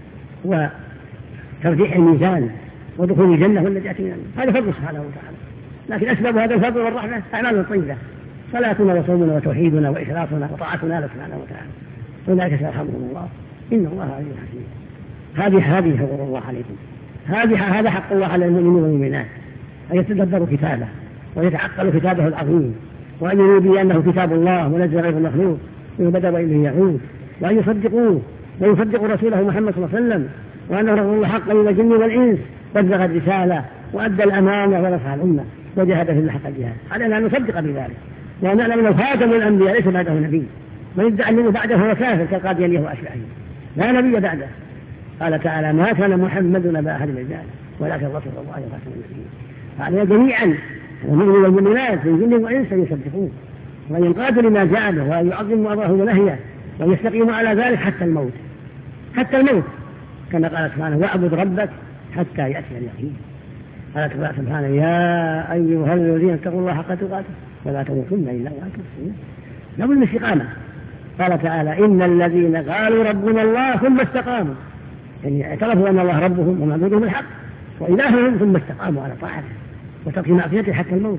وترجيح الميزان ودخول الجنة والذي يأتي من الله، هذا فضل سبحانه وتعالى. لكن أسباب هذا الفضل والرحمة أعمال طيبة، صلاتنا وصومنا وتوحيدنا وإخلاصنا وطاعتنا له سبحانه وتعالى، أولئك سيرحمهم الله إن الله عليم حكيم. هذه هذه حقوق الله عليكم، هذه هذا حق الله على المؤمنين والمؤمنات، أن يتدبروا كتابه ويتعقلوا كتابه العظيم، وأن يروا بأنه كتاب الله منزل غير المخلوق وبدأ وإليه يعود، وأن يصدقوه ويصدقوا رسوله محمد صلى الله عليه وسلم، وأنه رسول الله حقا للجن والإنس، بلغ الرسالة وأدى الأمانة ونصح الأمة وجاهد في الله حق الجهاد. علينا أن نصدق بذلك ونعلم أنه خاتم الأنبياء ليس بعده نبي، من يدعي أنه بعده هو كافر كالقاديانية وأشباهه، لا نبي بعده. قال تعالى ما كان محمد أبا أحد من الرجال ولكن رسول الله وخاتم النبيين. فعلينا جميعا المؤمنين والمؤمنات من جن وإنس أن يصدقوه وأن ينقادوا لما جاء به وأن يعظموا أمره ونهيه وأن يستقيموا على ذلك حتى الموت، حتى الموت، كما قال سبحانه واعبد ربك حتى يأتي اليقين. قال سبحانه يا أيها الذين اتقوا الله حق تقاته ولا تموتن إلا وأنتم مسلمون. لابد من الاستقامة. قال تعالى إن الذين قالوا ربنا الله ثم استقاموا، يعني اعترفوا أن الله ربهم ومعبودهم الحق وإلههم ثم استقاموا على طاعته وترك معصيته حتى الموت.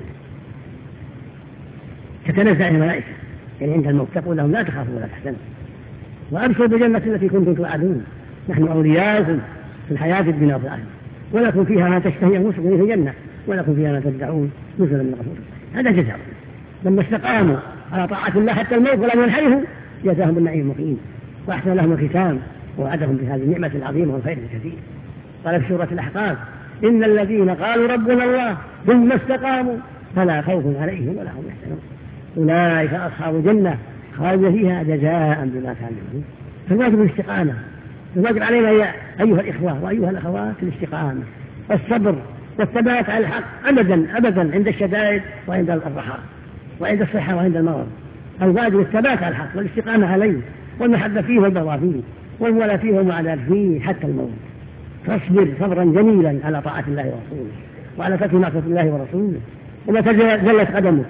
تتنزع الملائكة يعني عند الموت تقول لهم لا تخافوا ولا تحزنوا وأبشروا بالجنة التي كنتم توعدون نحن أولياؤكم في الحياة الدنيا وفي الآخرة ولكم فيها ما تشتهي أنفسكم في الجنة ولكم فيها ما تدعون نزلا من غفور. هذا جزاء لما استقاموا على طاعة الله حتى الموت ولم ينحرفوا جزاهم بالنعيم المقيم وأحسن لهم الختام ووعدهم بهذه النعمة العظيمة والخير الكثير. قال في سورة الأحقاف إن الذين قالوا ربنا الله ثم استقاموا فلا خوف عليهم ولا هم يحزنون أولئك أصحاب الجنة خالدين فيها جزاء بما كانوا يعملون. فالواجب الاستقامة. الواجب علينا يا أيها الإخوة وأيها الأخوات الاستقامة والصبر والثبات على الحق أبدا أبدا عند الشدائد وعند الرخاء وعند الصحة وعند المرض. الواجب الثبات على الحق والاستقامة عليه والمحبة فيه والبغضاء فيه والولاء فيه والمعاداة فيه حتى الموت. فاصبر صبرا جميلا على طاعة الله ورسوله وعلى ترك معصية الله ورسوله. وما زلت قدمك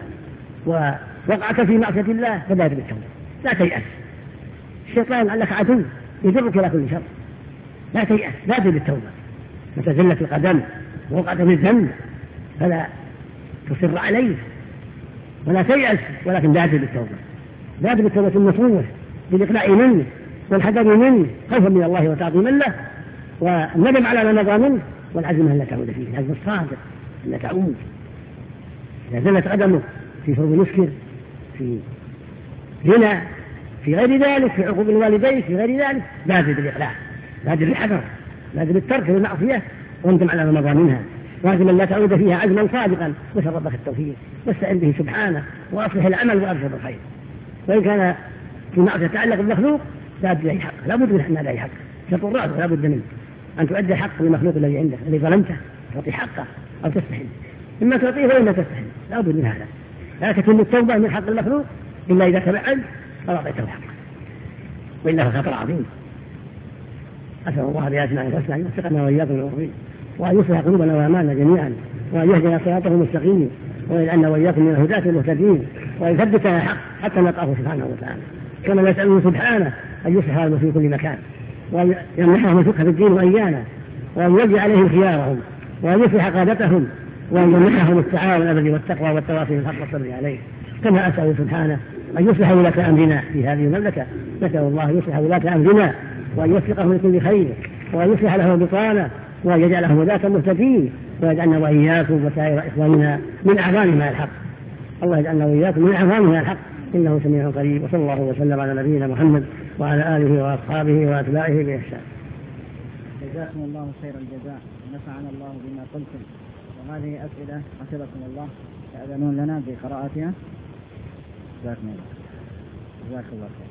ووقعت في معصية الله فبادر بالتوبة لا تيأس. الشيطان لك عدو يجرك إلى كل شر لا تيأس بادر بالتوبة. متى زلت القدم ووقعت في الذنب فلا تصر عليه ولا تيأس ولكن بادر بالتوبة. بادر بالتوبة النصوح بالإقلاع منه والحذر منه خوفا من الله وتعظيما له والندم على ما مضى منه والعزم أن لا تعود فيه العزم الصادق أن لا تعود. إذا زلت قدمه في شرب المسكر في زنا في غير ذلك في عقوق الوالدين في غير ذلك بادر بالإقلاع بادر بالحذر بادر بالترك للمعصية واندم على ما مضى منها وعزم أن لا تعود فيها عزما صادقا وسأل ربك التوفيق واستعن به سبحانه وأصلح العمل وأبشر بالخير. وإن كان في معصية تتعلق بالمخلوق لابد له حق لابد من أن له حق شرط الرأس لابد منه أن تؤدي حق للمخلوق الذي عندك الذي ظلمته تعطي حقه أو تستحل إما تعطيه وإما تستحل لابد من هذا. لا تتم التوبة من حق المخلوق إلا إذا تبعد فأعطيته حقه وإلا فخطر عظيم. أسأل الله بآياتنا الحسنى أن يوفقنا وإياكم للخير وأن يصلح قلوبنا وأعمالنا جميعا وأن يهدنا صراطه المستقيم ويجعلنا وإياكم من الهداة المهتدين وأن يثبتنا حق حتى نلقاه سبحانه وتعالى. كما نسأله سبحانه أن يصلح هذا في كل مكان وأن يمنحهم الفقه في الدين وإيانا وأن يجعل عليهم خيارهم وأن يصلح قادتهم وأن يمنحهم التعاون الأبدي والتقوى والتواصي بالحق والصبر عليه. كما أسأل سبحانه أن يصلح ولاة أمرنا في هذه المملكة. نسأل الله يصلح ولاة أمرنا وأن يوفقهم لكل خير وأن يصلح لهم بطانة وأن يجعلهم ولاة مهتدين ويجعلنا وإياكم وسائر إخواننا من أعواننا الحق. الله يجعلنا وإياكم من أعواننا الحق إنه سميع قريب. وصلى الله وسلم على نبينا محمد وعلى آله وأصحابه وأتباعه بإحسان. جزاكم الله خير الجزاء ونفعنا الله بما قلتم. وهذه أسئلة حفظكم الله تأذنون لنا بقراءتها. جزاكم الله جزاك الله خير.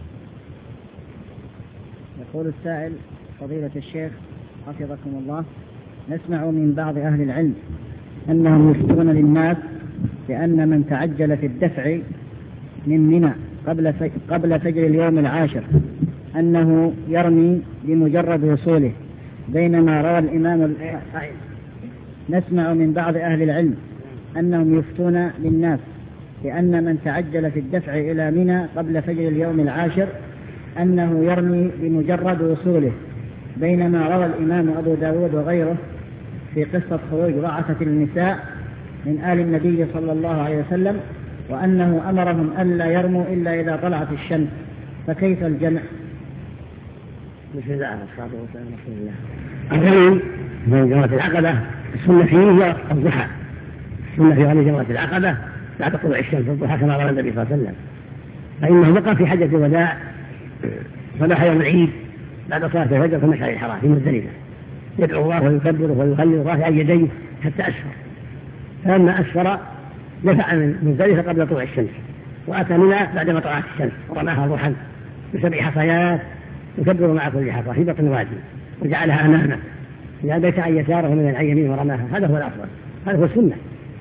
يقول السائل فضيلة الشيخ حفظكم الله نسمع من بعض أهل العلم أنهم يفتون للناس بأن من تعجل في الدفع من منى قبل قبل فجر اليوم العاشر أنه يرمي بمجرد وصوله بينما روى الإمام نسمع من بعض أهل العلم أنهم يفتون للناس بأن من تعجل في الدفع إلى منى قبل فجر اليوم العاشر أنه يرمي بمجرد وصوله بينما روى الإمام أبو داود وغيره في قصة خروج رعفة النساء من آل النبي صلى الله عليه وسلم وأنه أمرهم ألا يرموا إلا إذا طلعت الشمس فكيف الجمع؟ بسم الله الرحمن الرحيم. الرمي من جمرة العقبة السنة فيه الضحى. السنة في رمي جمرة العقبة بعد طلوع الشمس الضحى كما روى النبي صلى الله عليه وسلم. فإنه بقى في حجة الوداع صباح يوم العيد بعد صلاة الفجر في المشعر الحرام في مزدلفة يدعو الله ويكبر ويهلل رافعا يديه حتى أسفر. فلما أسفر دفع من مزدلفة قبل طلوع الشمس وأتى منى بعدما طلعت الشمس ورماها ضحى بسبع حصيات يكبر مع كل حصى في بطن وادي وجعلها أمامه إذا بيت عن يساره من عن يمينه ورماها. هذا هو الأفضل هذا هو السنة.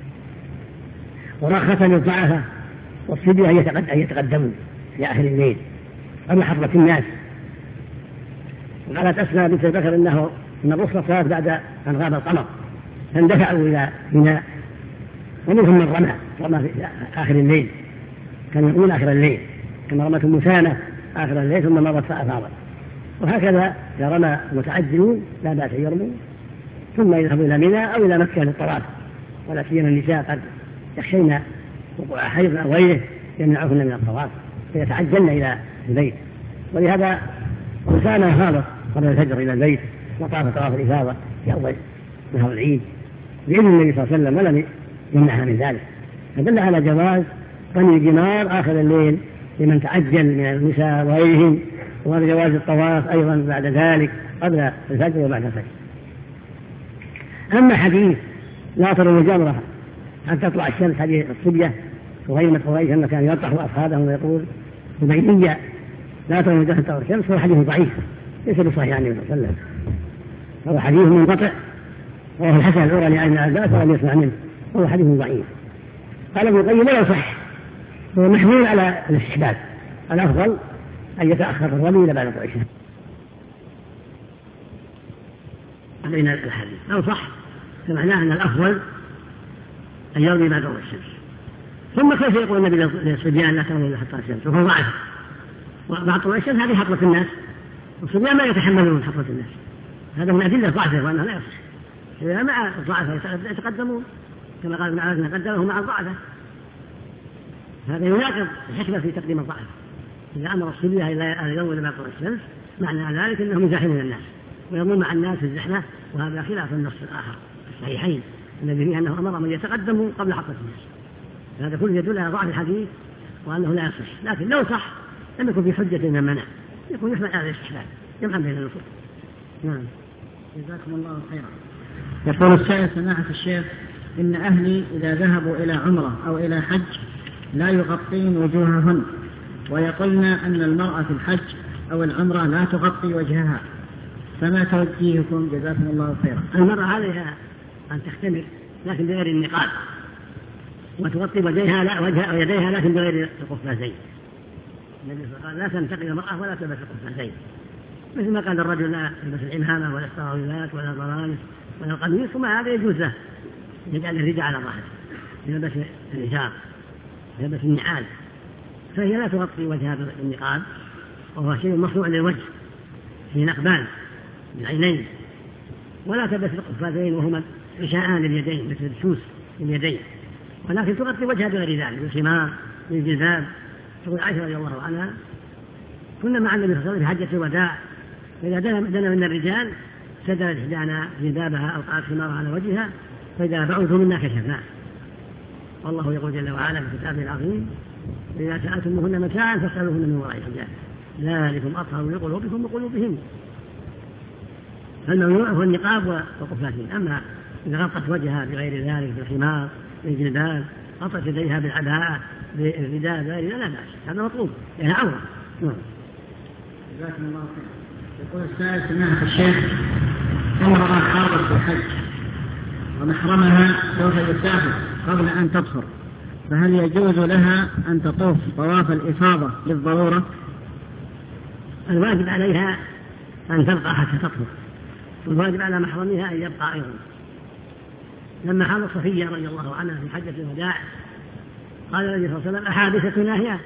ورخص للضعفاء والصبية أن يتقدموا في آخر الليل قبل حضرة الناس. قالت أسماء بنت بكر إنه إن الرخصة صارت بعد أن غاب القمر فاندفعوا إلى ميناء، ومنهم من رمى رمى في آخر الليل، كانوا يرمون آخر الليل كما رمت المسانة آخر الليل ثم مرت فأفاضت. وهكذا إذا رمى متعجلون لا بأس أن يرموا ثم يذهبوا إلى ميناء أو إلى مكة للطواف، ولا سيما النساء قد يخشين وقوع حيض أو غيره يمنعهن من الطواف فيتعجلن إلى البيت. ولهذا مسانة هابط قبل الفجر إلى البيت وطاف طواف الإفاضة في أول نهار العيد بإذن النبي صلى الله عليه وسلم ولم يمنعها من ذلك، فدل على جواز رمي الجمار آخر الليل لمن تعجل من النساء وغيرهم، وجواز الطواف أيضا بعد ذلك قبل الفجر وبعد الفجر. أما حديث لا ترموا الجمرة حتى تطلع الشمس، حديث الصبية وغير قريش أنه كان يطرح أصحابه ويقول البينية لا ترموا الجمرة حتى تطلع الشمس، هو حديث ضعيف ليس بصحيح عن النبي صلى الله عليه وسلم، هو حديث منقطع وهو الحسن العرى عن العباس ولم يسمع منه، هو حديث ضعيف. قال ابن القيم لا يصح، هو محمول على الاستحباب، الأفضل أن يتأخر الرمي إلى بعد طلوع الشمس بين الحديث لو صح فمعناه أن الأفضل أن يرمي بعد طلوع الشمس. ثم كيف يقول النبي للصبيان لا ترموا حتى الشمس وهو ضعف، وبعد طلوع الشمس هذه حطة الناس والصبيان ما يتحملون حطة الناس، هذا من أدلة ضعفه وأنه لا يصح. إذا مع الضعفة يتقدمون كما قال ابن عباس قدمه مع الضعفة، هذا يناقض الحكمة في تقديم الضعف. إذا أمر الصبية إلى يوم بعد طلوع الشمس معنى ذلك أنهم يزاحمون الناس ويضمون مع الناس في الزحمة، وهذا خلاف النص الآخر الصحيحين الذي فيه أنه أمر من يتقدموا قبل حطة الناس. هذا كله يدل على ضعف الحديث وأنه لا يصح، لكن لو صح لم يكن في حجة من منع، يكون يحمل على الاستحلال جمعا بين النصوص. نعم، جزاكم الله خيرا. يقول السائل سماحة الشيخ إن أهلي إذا ذهبوا إلى عمرة أو إلى حج لا يغطين وجوههن، ويقولن أن المرأة في الحج أو العمرة لا تغطي وجهها، فما توجيهكم جزاكم الله خيرا؟ المرأة عليها أن تختمر لكن بغير النقاب، وتغطي وجهها لا وجهها ويديها لكن بغير القفازين. النبي صلى الله عليه وسلم لا تنتقي المرأة ولا تلبس القفازين، مثل ما قال الرجل لا يلبس العمامة ولا السراويلات ولا البرانس ولا القميص، وما هذا يجوز له يجعل الرداء على ظهره، يلبس الإزار يلبس النعال، فهي لا تغطي وجهها بالنقاب، وهو شيء مصنوع للوجه في نقبان العينين، ولا تلبس القفازين وهما غشاءان لليدين مثل السوس لليدين، ولكن تغطي وجهها بغير ذلك بالخمار بالجلباب. تقول عائشة رضي الله عنها كنا مع النبي صلى الله عليه وسلم في حجة الوداع، فإذا دنا من الرجال سدلت إحدانا جلبابها أو قعدت خمارها على وجهها، فإذا بعثوا منا كشفناه. والله يقول جل وعلا في كتابه العظيم إذا سألتموهن متاعا فاسألوهن من وراء حجاب ذلكم أطهر لقلوبكم وقلوبهم. فالممنوع هو النقاب والقفازين. أما إذا غطت وجهها بغير ذلك بالخمار بالجلباب، غطت يديها بالعباءة بالرداء بغير لا بأس، هذا مطلوب لأنها عورة. جزاكم الله خير. يقول السائل سماحة الشيخ امرأة حاضت في الحج ومحرمها سوف يسافر قبل أن تطهر، فهل يجوز لها أن تطوف طواف الإفاضة للضرورة؟ الواجب عليها أن تبقى حتى تطهر، والواجب على محرمها أن يبقى أيضا. لما حاضت صفية رضي الله عنها في حجة الوداع قال النبي صلى الله عليه وسلم أحادثة ناهية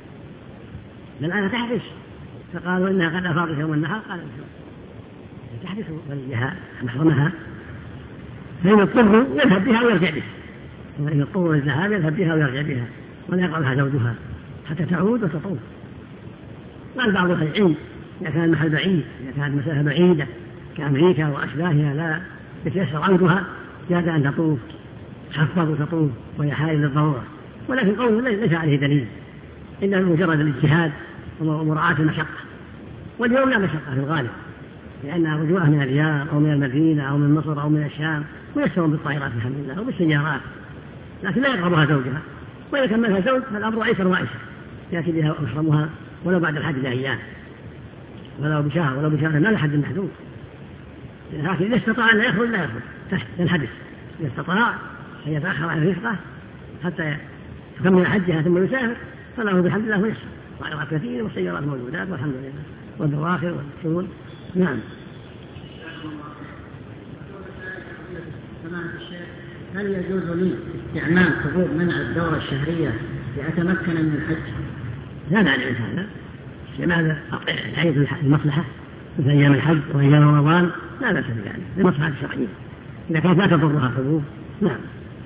بل أنا تحدث، فقالوا إنها قد أفاضت يوم النحر، قال تحدث وليها محرمها، فإن اضطر يذهب بها ويرجع بها، وإن اضطر الذهاب يذهب بها ويرجع بها ولا يقربها زوجها حتى تعود وتطوف. قال بعض أهل العلم إذا كان المحل بعيد، إذا كانت مسافة بعيدة كأمريكا وأشباهها لا يتيسر عودها جاز أن تطوف حفظ وتطوف وهي حائل للضرورة، ولكن قوله ليس عليه دليل إلا مجرد الاجتهاد ومراعاة المشقة، واليوم لا مشقة في الغالب لأن رجوعها من الرياض أو من المدينة أو من مصر أو من الشام ميسر بالطائرات الحمد لله وبالسيارات، لكن لا يقربها زوجها، وإذا كان لها زوج فالأمر أيسر وأيسر يأتي بها محرمها ولو بعد الحج بأيام ولو بشهر ولو بشهر ما لحد محدود، لكن إذا استطاع أن لا يخرج لا يخرج تحت الحدث، إذا استطاع أن يتأخر عن الرفقة حتى تكمل حجها ثم يسافر فله بحمد الله ويسر. طائرات كثيرة والسيارات موجودات والحمد لله والدواخر والسهول. نعم. سماحة الشيخ، هل يجوز لي استعمال حبوب منع الدورة الشهرية لأتمكن من الحج؟ لا مانع من هذا، استعمال حيث المصلحة مثل أيام الحج وأيام رمضان لا بأس بذلك لمصلحة الشرعية إذا كانت لا تضرها حبوب. نعم.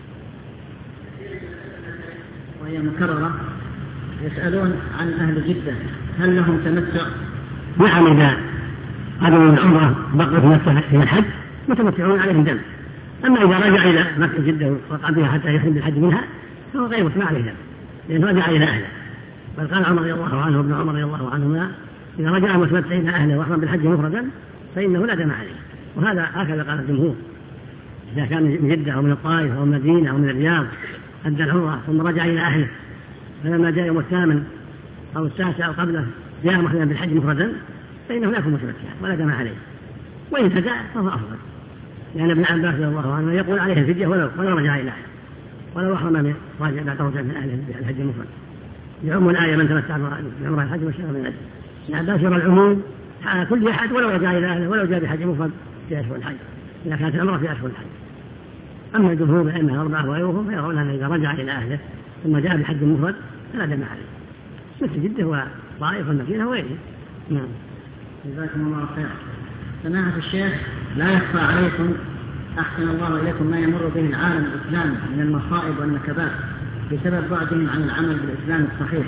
وهي مكررة يسألون عن أهل جدة هل لهم تمتع؟ نعم، إذا قدموا العمرة بقوا في الحج متمتعون عليهم دم. أما إذا رجع إلى مكة جدة وقع بها حتى يحرم بالحج منها فهو غير مسمع عليه دم، لأنه رجع إلى أهله. بل قال عمر رضي الله عنه وابن عمر رضي الله عنهما إذا رجع متمتع إلى أهله وأحرم بالحج مفردا فإنه لا دم عليه. وهذا هكذا قال الجمهور، إذا كان من جدة أو من الطائف أو من المدينة أو من الرياض أدى العمرة ثم رجع إلى أهله فلما جاء يوم الثامن أو التاسع أو قبله جاء محرما بالحج مفردا فإنه لا يكون متمتعا ولا دم عليه، وإن فدى فهو أفضل، لأن ابن عباس رضي الله عنه يقول عليه الفدية ولو ولو رجع إلى أهله ولو أحرم من راجع بعد رجع من أهله بالحج المفرد. يعم الآية من تمتع بعمرة الحج والشهر من الحج. ابن عباس يرى العموم على كل أحد ولو رجع إلى أهله ولو جاء بحج مفرد في أشهر الحج إذا كانت العمرة في أشهر الحج. أما الجمهور الأئمة الأربعة وغيرهم فيرون أن إذا رجع إلى أهله ثم جاء بحج مفرد فلا دم عليه، مثل جدة وطائف والمدينة وغيره. نعم. جزاكم الله خير. سماحة الشيخ، لا يخفى عليكم أحسن الله إليكم ما يمر به العالم الإسلامي من المصائب والنكبات بسبب بعدهم عن العمل بالإسلام الصحيح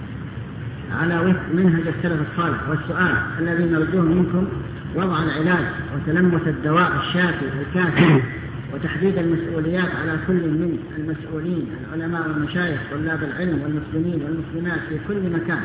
على وفق منهج السلف الصالح. والسؤال الذي نرجوه منكم وضع العلاج وتلمس الدواء الشافي الكافي وتحديد المسؤوليات على كل من المسؤولين العلماء والمشايخ طلاب العلم والمسلمين والمسلمات في كل مكان،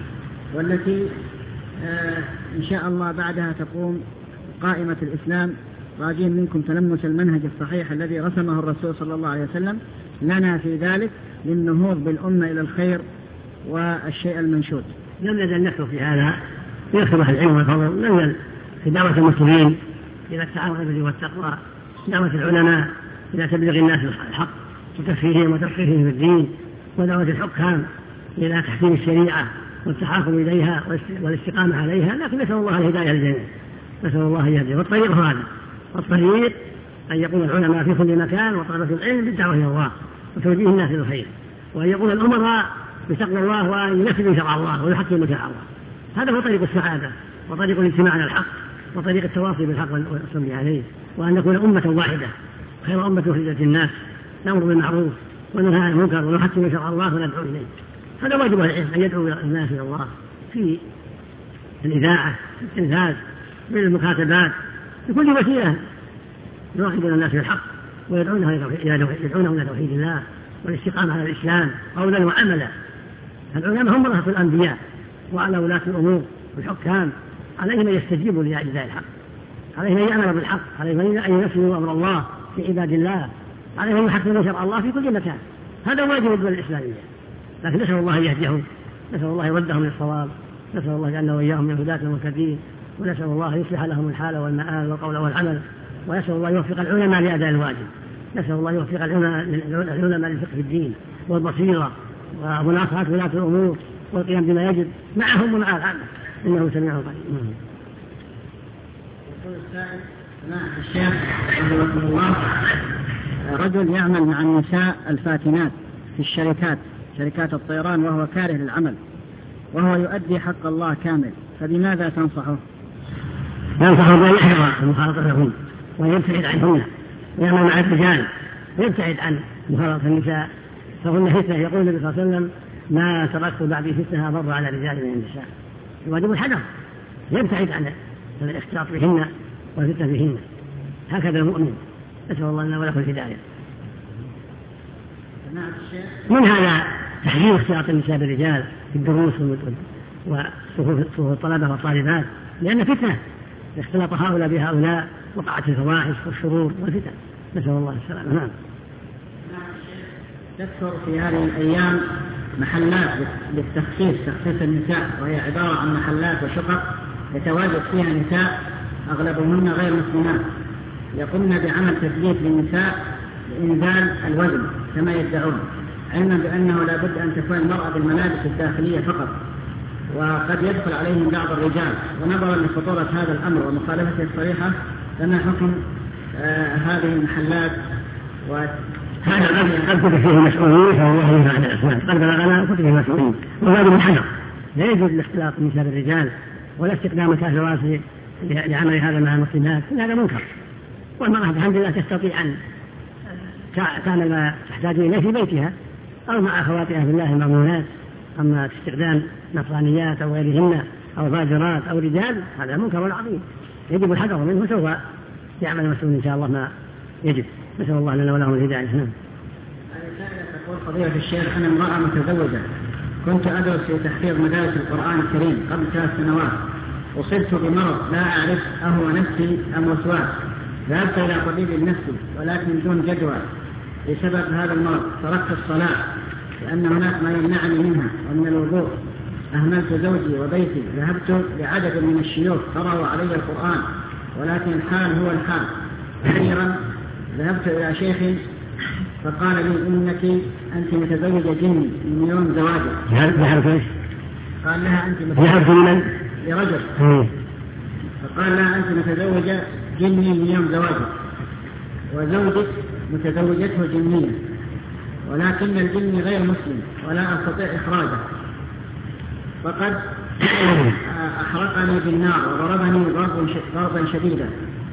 والتي آه إن شاء الله بعدها تقوم قائمة الإسلام. راجين منكم تلمس المنهج الصحيح الذي رسمه الرسول صلى الله عليه وسلم لنا في ذلك للنهوض بالأمة إلى الخير والشيء المنشود. لم يزل نحن في هذا يخبر العلم والفضل، لم يزل في دعوة المسلمين إلى التعاون على البر والتقوى، دعوة العلماء إلى تبليغ الناس الحق وتفهيمهم وتفقيههم في الدين، ودعوة الحكام إلى تحكيم الشريعة والتحاكم إليها والاستقامة عليها. لكن نسأل الله الهداية للجميع، نسأل الله يهدي. والطريق هذا، والطريق أن يقول العلماء في كل مكان وطلبة العلم بالدعوة إلى الله وتوجيه الناس إلى الخير، وأن يقول الأمراء بتقوى الله وأن ينفذوا شرع الله ويحكموا شرع الله. هذا هو طريق السعادة وطريق الاجتماع على الحق وطريق التواصي بالحق والصبر عليه، وأن نكون أمة واحدة خير أمة أخرجت للناس، نأمر بالمعروف وننهى عن المنكر ونحكم شرع الله وندعو إليه. هذا واجب العلم أن يدعو الناس إلى الله في الإذاعة، في التلفاز، في المكاتبات، بكل وسيلة يراقبون الناس بالحق ويدعونهم إلى توحيد الله والاستقامة على الإسلام قولا وعملا. العلماء هم ورثة الأنبياء، وعلى ولاة الأمور والحكام عليهم أن يستجيبوا لله الحق، عليهم أن يعملوا بالحق، عليهم أن ينفذوا أمر الله في عباد الله، عليهم أن يحكموا شرع الله في كل مكان. هذا واجب الدول الإسلامية. لكن نسأل الله أن يهديهم، نسأل الله يردهم للصواب، نسأل الله يجعلنا وإياهم من هداة المهتدين، ونسأل الله يصلح لهم الحال والمآل والقول والعمل، ونسأل الله يوفق العلماء لأداء الواجب، نسأل الله يوفق العلماء للفقه في الدين والبصيرة ومناصحة ولاة الأمور والقيام بما يجب معهم ومع العامة، إنه سميع قريب. يقول السائل: سماحة الشيخ رحمه الله، رجل يعمل مع النساء الفاتنات في الشركات شركات الطيران وهو كاره للعمل وهو يؤدي حق الله كامل، فبماذا تنصحه؟ ينصحه بأن يحذر مخالطتهن ويبتعد عنهن ويعمل مع الرجال ويبتعد عن مخالطة النساء، فهن فتنة. يقول النبي صلى الله عليه وسلم: ما تركت بعدي فتنة أضر على رجال من النساء. الواجب الحذر، يبتعد عن الاختلاط بهن والفتنة بهن، هكذا المؤمن. نسأل الله لنا وله الهداية. من هذا تحذير اختلاط النساء بالرجال في الدروس وصفوف الطلبة والطالبات، لأن فتنة اختلاط هؤلاء بهؤلاء، وقعت الفواحش والشرور والفتن، نسأل الله السلامة. نعم. تكثر في هذه الأيام محلات للتخصيص تخصيص النساء، وهي عبارة عن محلات وشقق يتواجد فيها نساء أغلبهن غير مسلمات، يقومن بعمل تثبيت للنساء لإنزال الوزن كما يدعون، علما بأنه لا بد أن تكون المرأة بالملابس الداخلية فقط، وقد يدخل عليهم بعض الرجال. ونظرا لخطورة هذا الأمر ومخالفته الصريحة، فما حكم آه هذه المحلات و هذا قد كتب فيه مسؤولين فهو وهي عن الأسماء قد بلغنا كتب فيه مسؤولين وهذا من حجر لا يجوز الاختلاط من نساء الرجال ولا استخدام الكافرات لعمل هذا مع المسلمات هذا منكر. والمرأة الحمد لله تستطيع أن تعمل ما تحتاج إليه في بيتها أو مع أخواتها في الله المأمونات. أما استخدام نصرانيات أو غيرهن أو فاجرات أو رجال هذا منكر عظيم يجب الحذر منه سوف يعمل المسؤول إن شاء الله ما يجب. نسأل الله لنا ولهم الهداية. نعم. تقول فضيلة الشيخ أنا امرأة متزوجة كنت أدرس في تحفيظ مدارس القرآن الكريم قبل ثلاث سنوات أصبت بمرض لا أعرف أهو نفسي أم وسواس. ذهبت إلى طبيب النفسي ولكن دون جدوى. بسبب هذا المرض تركت الصلاة لأن هناك ما يمنعني منها ومن الوضوء. أهملت زوجي وبيتي. ذهبت لعدد من الشيوخ قرأوا علي القرآن ولكن الحال هو الحال. أخيرا ذهبت إلى شيخ فقال لي إنك أنت متزوجة جني من يوم زواجك. يعرف إيش؟ قال لها أنت متزوجة لرجل. فقال لها أنت متزوجة جني من يوم زواجك وزوجك متزوجته جنية ولكن الجن غير مسلم ولا أستطيع إخراجه فقد أحرقني بالنار وضربني ضربا شديدا.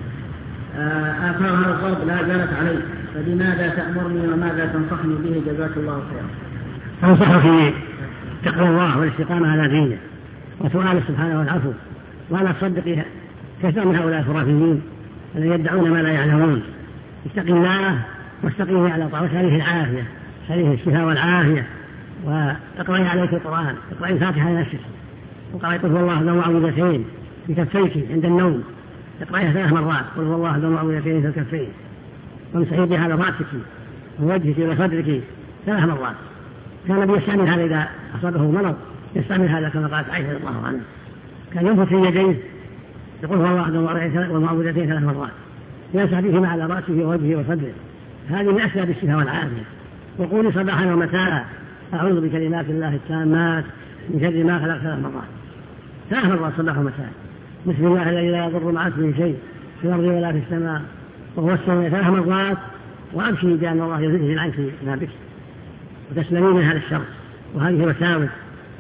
آثار هذا الضرب لا زالت علي فلماذا تأمرني وماذا تنصحني به جزاك الله خيرا. أنصحك في تقوى الله والاستقامة على دينه وسؤال سبحانه والعفو ولا تصدقي كثير من هؤلاء الخرافيين الذين يدعون ما لا يعلمون. استقي الله واستقيه على طاعته وسأليه العافية سأليه الشفاء والعافية واقرأي عليك القرآن اقرأي الفاتحة لنفسك وقرأي قل هو الله أحد معوذتين في كفيك عند النوم اقرأيها ثلاث مرات قل هو الله أحد معوذتين في الكفين وامسحي بها على رأسك ووجهك وصدرك ثلاث مرات. كان النبي يستعمل هذا إذا أصابه مرض يستعمل هذا كما قالت عائشة رضي الله عنها كان ينفث في يديه يقول هو الله أحد ومعوذتين ثلاث مرات يمسح بهما على رأسه ووجهه وصدره. هذه من أسباب الشفاء والعافية. وقولي صباحا ومساء أعوذ بكلمات الله التامات من شر ما خلق ثلاث مرات ثلاث مرات صباحا ومساء. بسم الله الذي لا يضر مع اسمه شيء في الأرض ولا في السماء وهو السميع ثلاث مرات وأبشري بأن الله يذهب عنك ما بك وتسلمين من هذا الشر وهذه وساوس.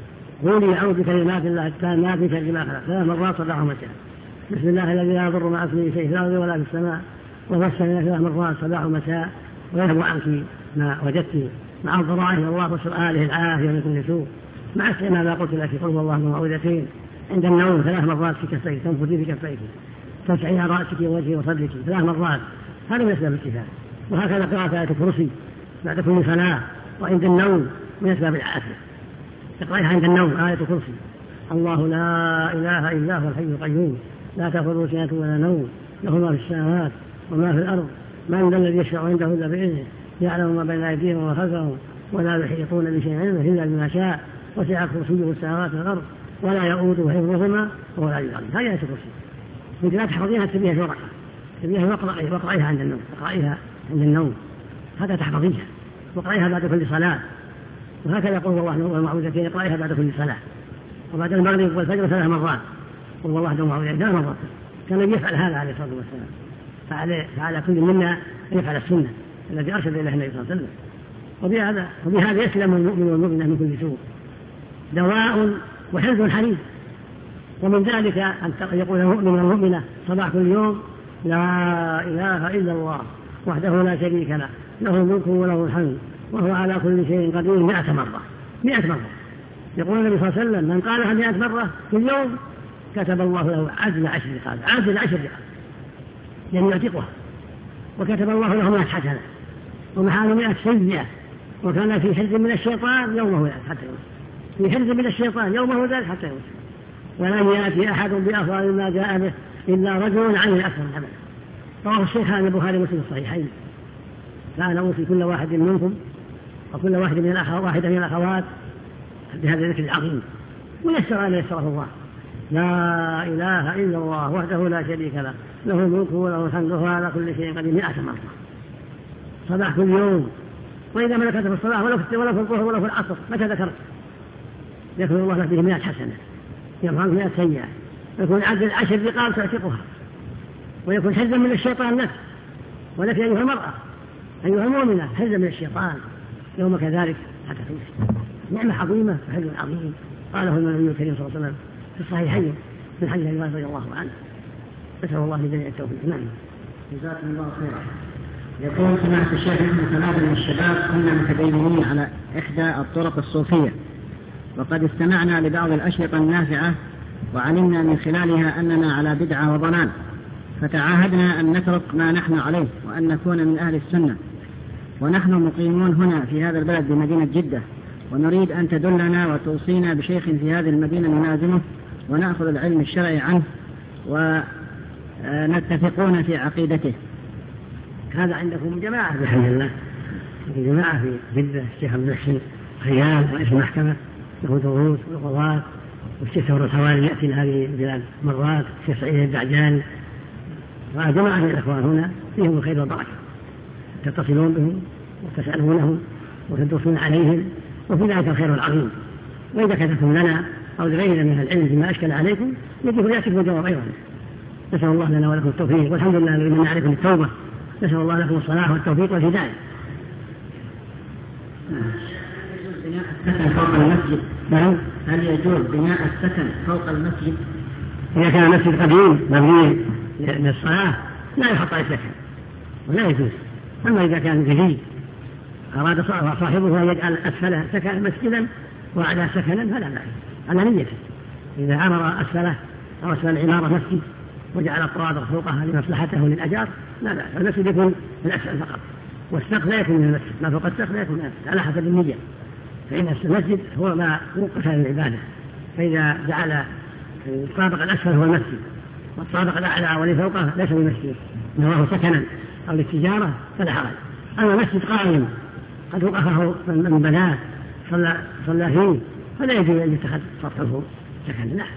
قولي أعوذ بكلمات الله التامات من شر ما خلق ثلاث مرات صباحا ومساء. بسم الله الذي لا يضر مع اسمه شيء في الأرض ولا في السماء وهو السميع ثلاث مرات صباحا ومساء ويذهب عنك ما وجدت مع الضراعه الى الله وسؤاله العافيه من كل سوء مع استعمال ما قلت لك قل هو الله معوذتين عند النوم ثلاث مرات في كفيك تنفذي في كفيك تمسحي على راسك ووجهك وصدرك ثلاث مرات. هذا من اسباب الشفاء. وهكذا قراءة آية الكرسي بعد كل صلاة وعند النوم من اسباب العافية. تقرأيها عند النوم آية الكرسي الله لا اله الا هو الحي القيوم لا تأخذه سنة ولا نوم له ما في السماوات وما في الأرض من ذا الذي يشفع عنده إلا بإذنه يعلم ما بين أيديهم وما خلفهم ولا يحيطون بشيء علمه إلا بما شاء وسع كرسيه السماوات والأرض ولا يؤوده حفظهما وهو العلي العظيم. هذه آية الكرسي. إذا لا تحفظيها تبيها في ورقة تبيها واقرأيها واقرأيها عند النوم اقرأيها عند النوم هذا تحفظيها واقرأيها بعد كل صلاة. وهكذا يقول الله والمعوذتين اقرأيها بعد كل صلاة وبعد المغرب والفجر ثلاث مرات قل والله أحد ومعوذتين ثلاث مرات. كان يفعل هذا عليه الصلاة والسلام. فعلى, فعلى كل منا أن يفعل السنة الذي أرشد إليه النبي صلى الله عليه وسلم. وبهذا, وبهذا يسلم المؤمن والمؤمنة من كل سوء. دواء وحفظ حديث. ومن ذلك أن يقول المؤمن والمؤمنة صباح كل يوم لا إله إلا الله وحده لا شريك له له الملك وله الحمد وهو على كل شيء قدير مئة مرة مئة مرة. يقول النبي صلى الله عليه وسلم من قالها مئة مرة في اليوم كتب الله له عدل عشر رقاب عدل عشر رقاب يعني يعتقها. وكتب الله له مئة حسنة ومحال مئة سيئة. وكان في حرز من الشيطان يومه ذلك حتى يموت في حرز من الشيطان يومه ذلك حتى يموت. ولم يأتي أحد بأفضل ما جاء به إلا رجل عن الأكثر العمل. رواه الشيخان البخاري ومسلم الصحيحين. فأنا أوصي كل واحد منكم وكل واحد من الأخوات واحدة من الأخوات بهذا الذكر العظيم ويسر أن يسره الله. لا إله إلا الله وحده لا شريك له له الملك وله الحمد وهو على كل شيء قدير مئة مرة صباح كل يوم. وإذا ما ذكرت في الصلاة ولو في الظهر ولو في العصر متى ذكرت يكون الله لك به مئة حسنة يرفع مئة سيئة. يكون عدد عشر رقاب تعتقها ويكون حزا من الشيطان نفسه ولكن أيها المرأة أيها المؤمنة حرز من الشيطان يوم كذلك حتى تمسك. نعمة عظيمة وحرز عظيم قاله النبي الكريم صلى الله عليه وسلم في الصحيحين من حديث أبي هريرة رضي الله عنه. نسأل الله لجميع التوفيق. نعم. جزاكم الله خيرا. يقول سمعت الشيخ نحن ثلاثة من الشباب كنا متدينين على إحدى الطرق الصوفية، وقد استمعنا لبعض الأشرطة النافعة وعلمنا من خلالها أننا على بدعة وضلال، فتعاهدنا أن نترك ما نحن عليه وأن نكون من أهل السنة، ونحن مقيمون هنا في هذا البلد بمدينة جدة، ونريد أن تدلنا وتوصينا بشيخ في هذه المدينة نلازمه ونأخذ العلم الشرعي عنه ونتفقون في عقيدته. هذا عندكم جماعة بحمد الله، جماعة في جدة، الشيخ عبد المحسن خيال رئيس المحكمة له دروس وقضاء، والشيخ ثور الحوالي يأتي لهذه البلاد مرات، الشيخ سعيد الدعجاني، وجماعة من الأخوان هنا فيهم الخير والبركة، تتصلون بهم وتسألونهم وتدرسون عليهم، وفي ذلك الخير العظيم. وإذا كتبتم لنا أو لغيرنا من العلم بما أشكل عليكم يجب يأتيكم الجواب أيضا. نسأل الله لنا ولكم التوفيق، والحمد لله لمن عليكم التوبة. نسأل الله لكم الصلاح والتوفيق والهداية. بناء السكن فوق المسجد. نعم. هل يجوز بناء السكن فوق المسجد؟ إذا كان المسجد قديم مبني للصلاة لا يحط عليه سكن ولا يجوز. أما إذا كان جديد أراد صاحبه أن يجعل أسفله سكن مسجدا وأعلى سكنا فلا بأس على نيته. إذا عمر أسفله أو أسفل العمارة مسجد وجعل الطوابق فوقها لمصلحته للأجار لا بأس. المسجد يكون من الأسفل فقط، والسقف لا يكون من المسجد، ما فوق السقف لا يكون من المسجد على حسب النية. فإن المسجد هو ما وقف للعبادة، فإذا جعل الطابق الأسفل هو المسجد والطابق الأعلى واللي فوقه ليس بمسجد نواه سكنا أو للتجارة فلا حرج. أما مسجد قائم قد وقفه من بناه صلى صلى فيه فلا يجوز أن يتخذ سطحه سكنا. لا.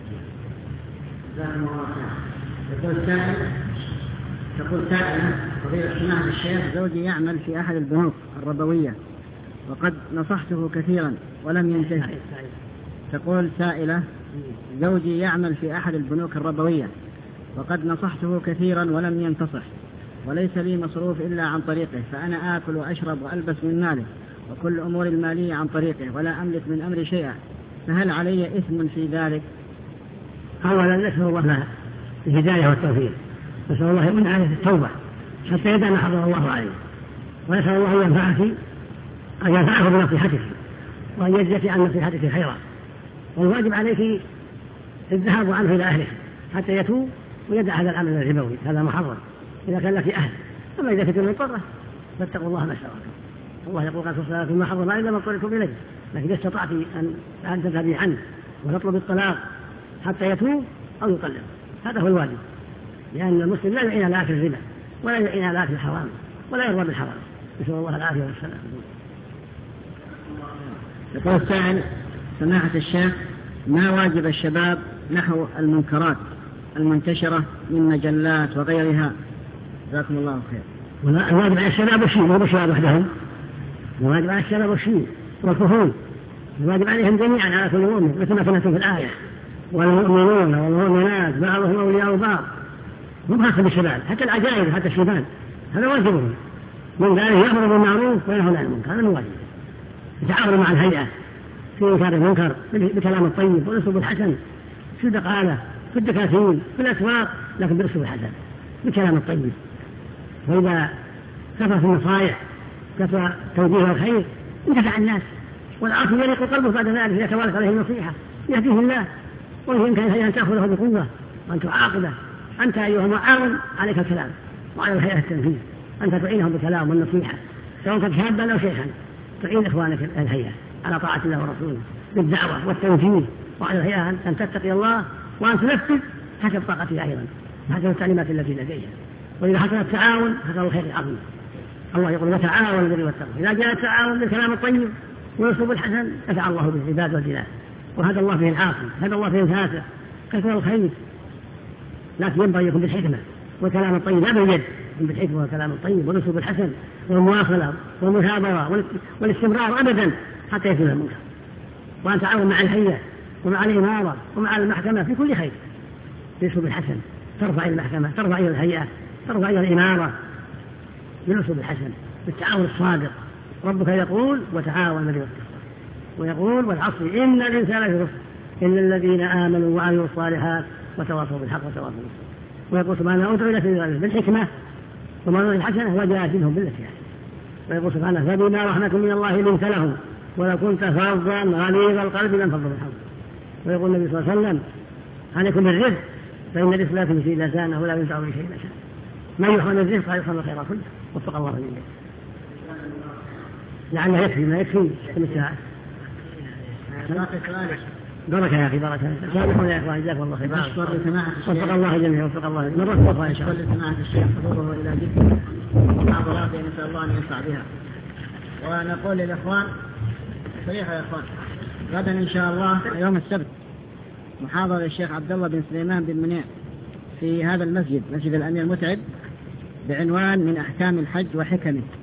يقول سائل تقول سائلة فضيلة سماحة الشيخ زوجي يعمل في أحد البنوك الربوية وقد نصحته كثيرا ولم ينتهي. تقول سائلة زوجي يعمل في أحد البنوك الربوية وقد نصحته كثيرا ولم ينتصح، وليس لي مصروف إلا عن طريقه، فأنا آكل وأشرب وألبس من ماله وكل أمور المالية عن طريقه ولا أملك من أمر شيئا، فهل علي إثم في ذلك؟ أولا نسأل الله الهداية والتوفيق، نسأل الله يمن عليه التوبة حتى يدع ما حضر الله عليه، ونسأل الله أن ينفعك أن ينفعه بنصيحتك وأن يجزيك عن نصيحتك خيرا. والواجب عليك الذهاب عنه إلى أهله حتى يتوب ويدع هذا العمل الربوي، هذا محرم إذا كان لك أهل. أما إذا كنت مضطرة فاتقوا الله ما شاء الله يقول قد تصلى فيما حرم إلا ما اضطررتم إليه، لكن إذا استطعت أن أن تذهبي عنه وتطلب الطلاق حتى يتوب أو يطلق هذا هو الواجب، لأن المسلم لا يعين على أكل الربا ولا يعين على أكل الحرام ولا يرضى بالحرام. نسأل الله العافية والسلام. يقول السائل سماحة الشيخ ما واجب الشباب نحو المنكرات المنتشرة من مجلات وغيرها؟ جزاكم الله خير. الواجب على الشباب والشيء مو بالشباب وحدهم، الواجب على الشباب والشيء والكهول، الواجب عليهم جميعا على كل مؤمن مثل ما سمعتم في الآية والمؤمنون والمؤمنات بعضهم أولياء بعض، هم خاصة بالشباب حتى العجائز حتى الشباب هذا واجبهم، من ذلك يأمر بالمعروف وينهى عن المنكر، هذا واجب. يتعاون مع الهيئة في إنكار المنكر بكلام الطيب والأسلوب الحسن في البقالة في الدكاكين في الأسواق، لكن بالأسلوب الحسن بكلام الطيب. وإذا كفى في النصائح كفى توجيه الخير انتفع الناس، والعاصي يليق قلبه بعد ذلك إذا توالت عليه النصيحة يهديه الله، ويمكن أن تأخذه بقوة وأن تعاقبه. أنت أيها المعاون عليك الكلام وعلى الهيئة التنفيذ، أنت تعينهم بالكلام والنصيحة سواء كنت شابا أو شيخا، تعين إخوانك الهيئة على طاعة الله ورسوله بالدعوة والتوجيه، وعلى الهيئة أن تتقي الله وأن تنفذ حسب طاقتها أيضا حسب التعليمات التي لديها. وإذا حصل التعاون حصل الخير العظيم. الله يقول وتعاونوا على البر والتقوى، إذا جاء التعاون بالكلام الطيب والأسلوب الحسن نفع الله بالعباد والبلاد، وهذا الله فيه العاصي هذا الله فيه الفاسق كثر الخير، لكن ينبغي يكون بالحكمة والكلام الطيب لا باليد، يكون بالحكمة والكلام الطيب والأسلوب الحسن والمواصلة والمثابرة والاستمرار أبدا حتى يكون المنكر، وأن تعاون مع الهيئة ومع الإمارة ومع المحكمة في كل خير بالأسلوب الحسن، ترفع إلى المحكمة ترفع إلى الهيئة ترفع إلى الإمارة بالأسلوب الحسن بالتعاون الصادق. ربك يقول وتعاون بالبر ويقول والعصر إن الإنسان لفي خسر إلا الذين آمنوا وعملوا الصالحات وتواصوا بالحق وتواصوا بالصبر. ويقول سبحانه ادعوا إلى سبيل ربك بالحكمة وموعظة الحسنة وجادلهم بالتي أحسن. ويقول سبحانه فبما رحمة من الله لنت لهم ولو كنت فظا غليظ القلب لانفضوا من حولك. ويقول النبي صلى الله عليه وسلم عليكم بالرزق فإن الرزق لا تمشي لسانه ولا ينفع به شيء لسانه. من يحمل الرزق يحمل الخير كله. وفق الله من ذلك. لعله يكفي ما يكفي كم الساعة. بركة يا أخي بركة. سابقوا يا إخوان جزاكم الله خير. وفق الله جميعا وفق الله مرة أخرى إن شاء الله. كل سماحة الشيخ حضوره إلى ذكر محاضراته نسأل الله أن ينفع بها. ونقول للإخوان صريحة يا إخوان غدا إن شاء الله يوم السبت محاضرة للشيخ عبد الله بن سليمان بن منيع في هذا المسجد مسجد الأمير متعب بعنوان من أحكام الحج وحكمه.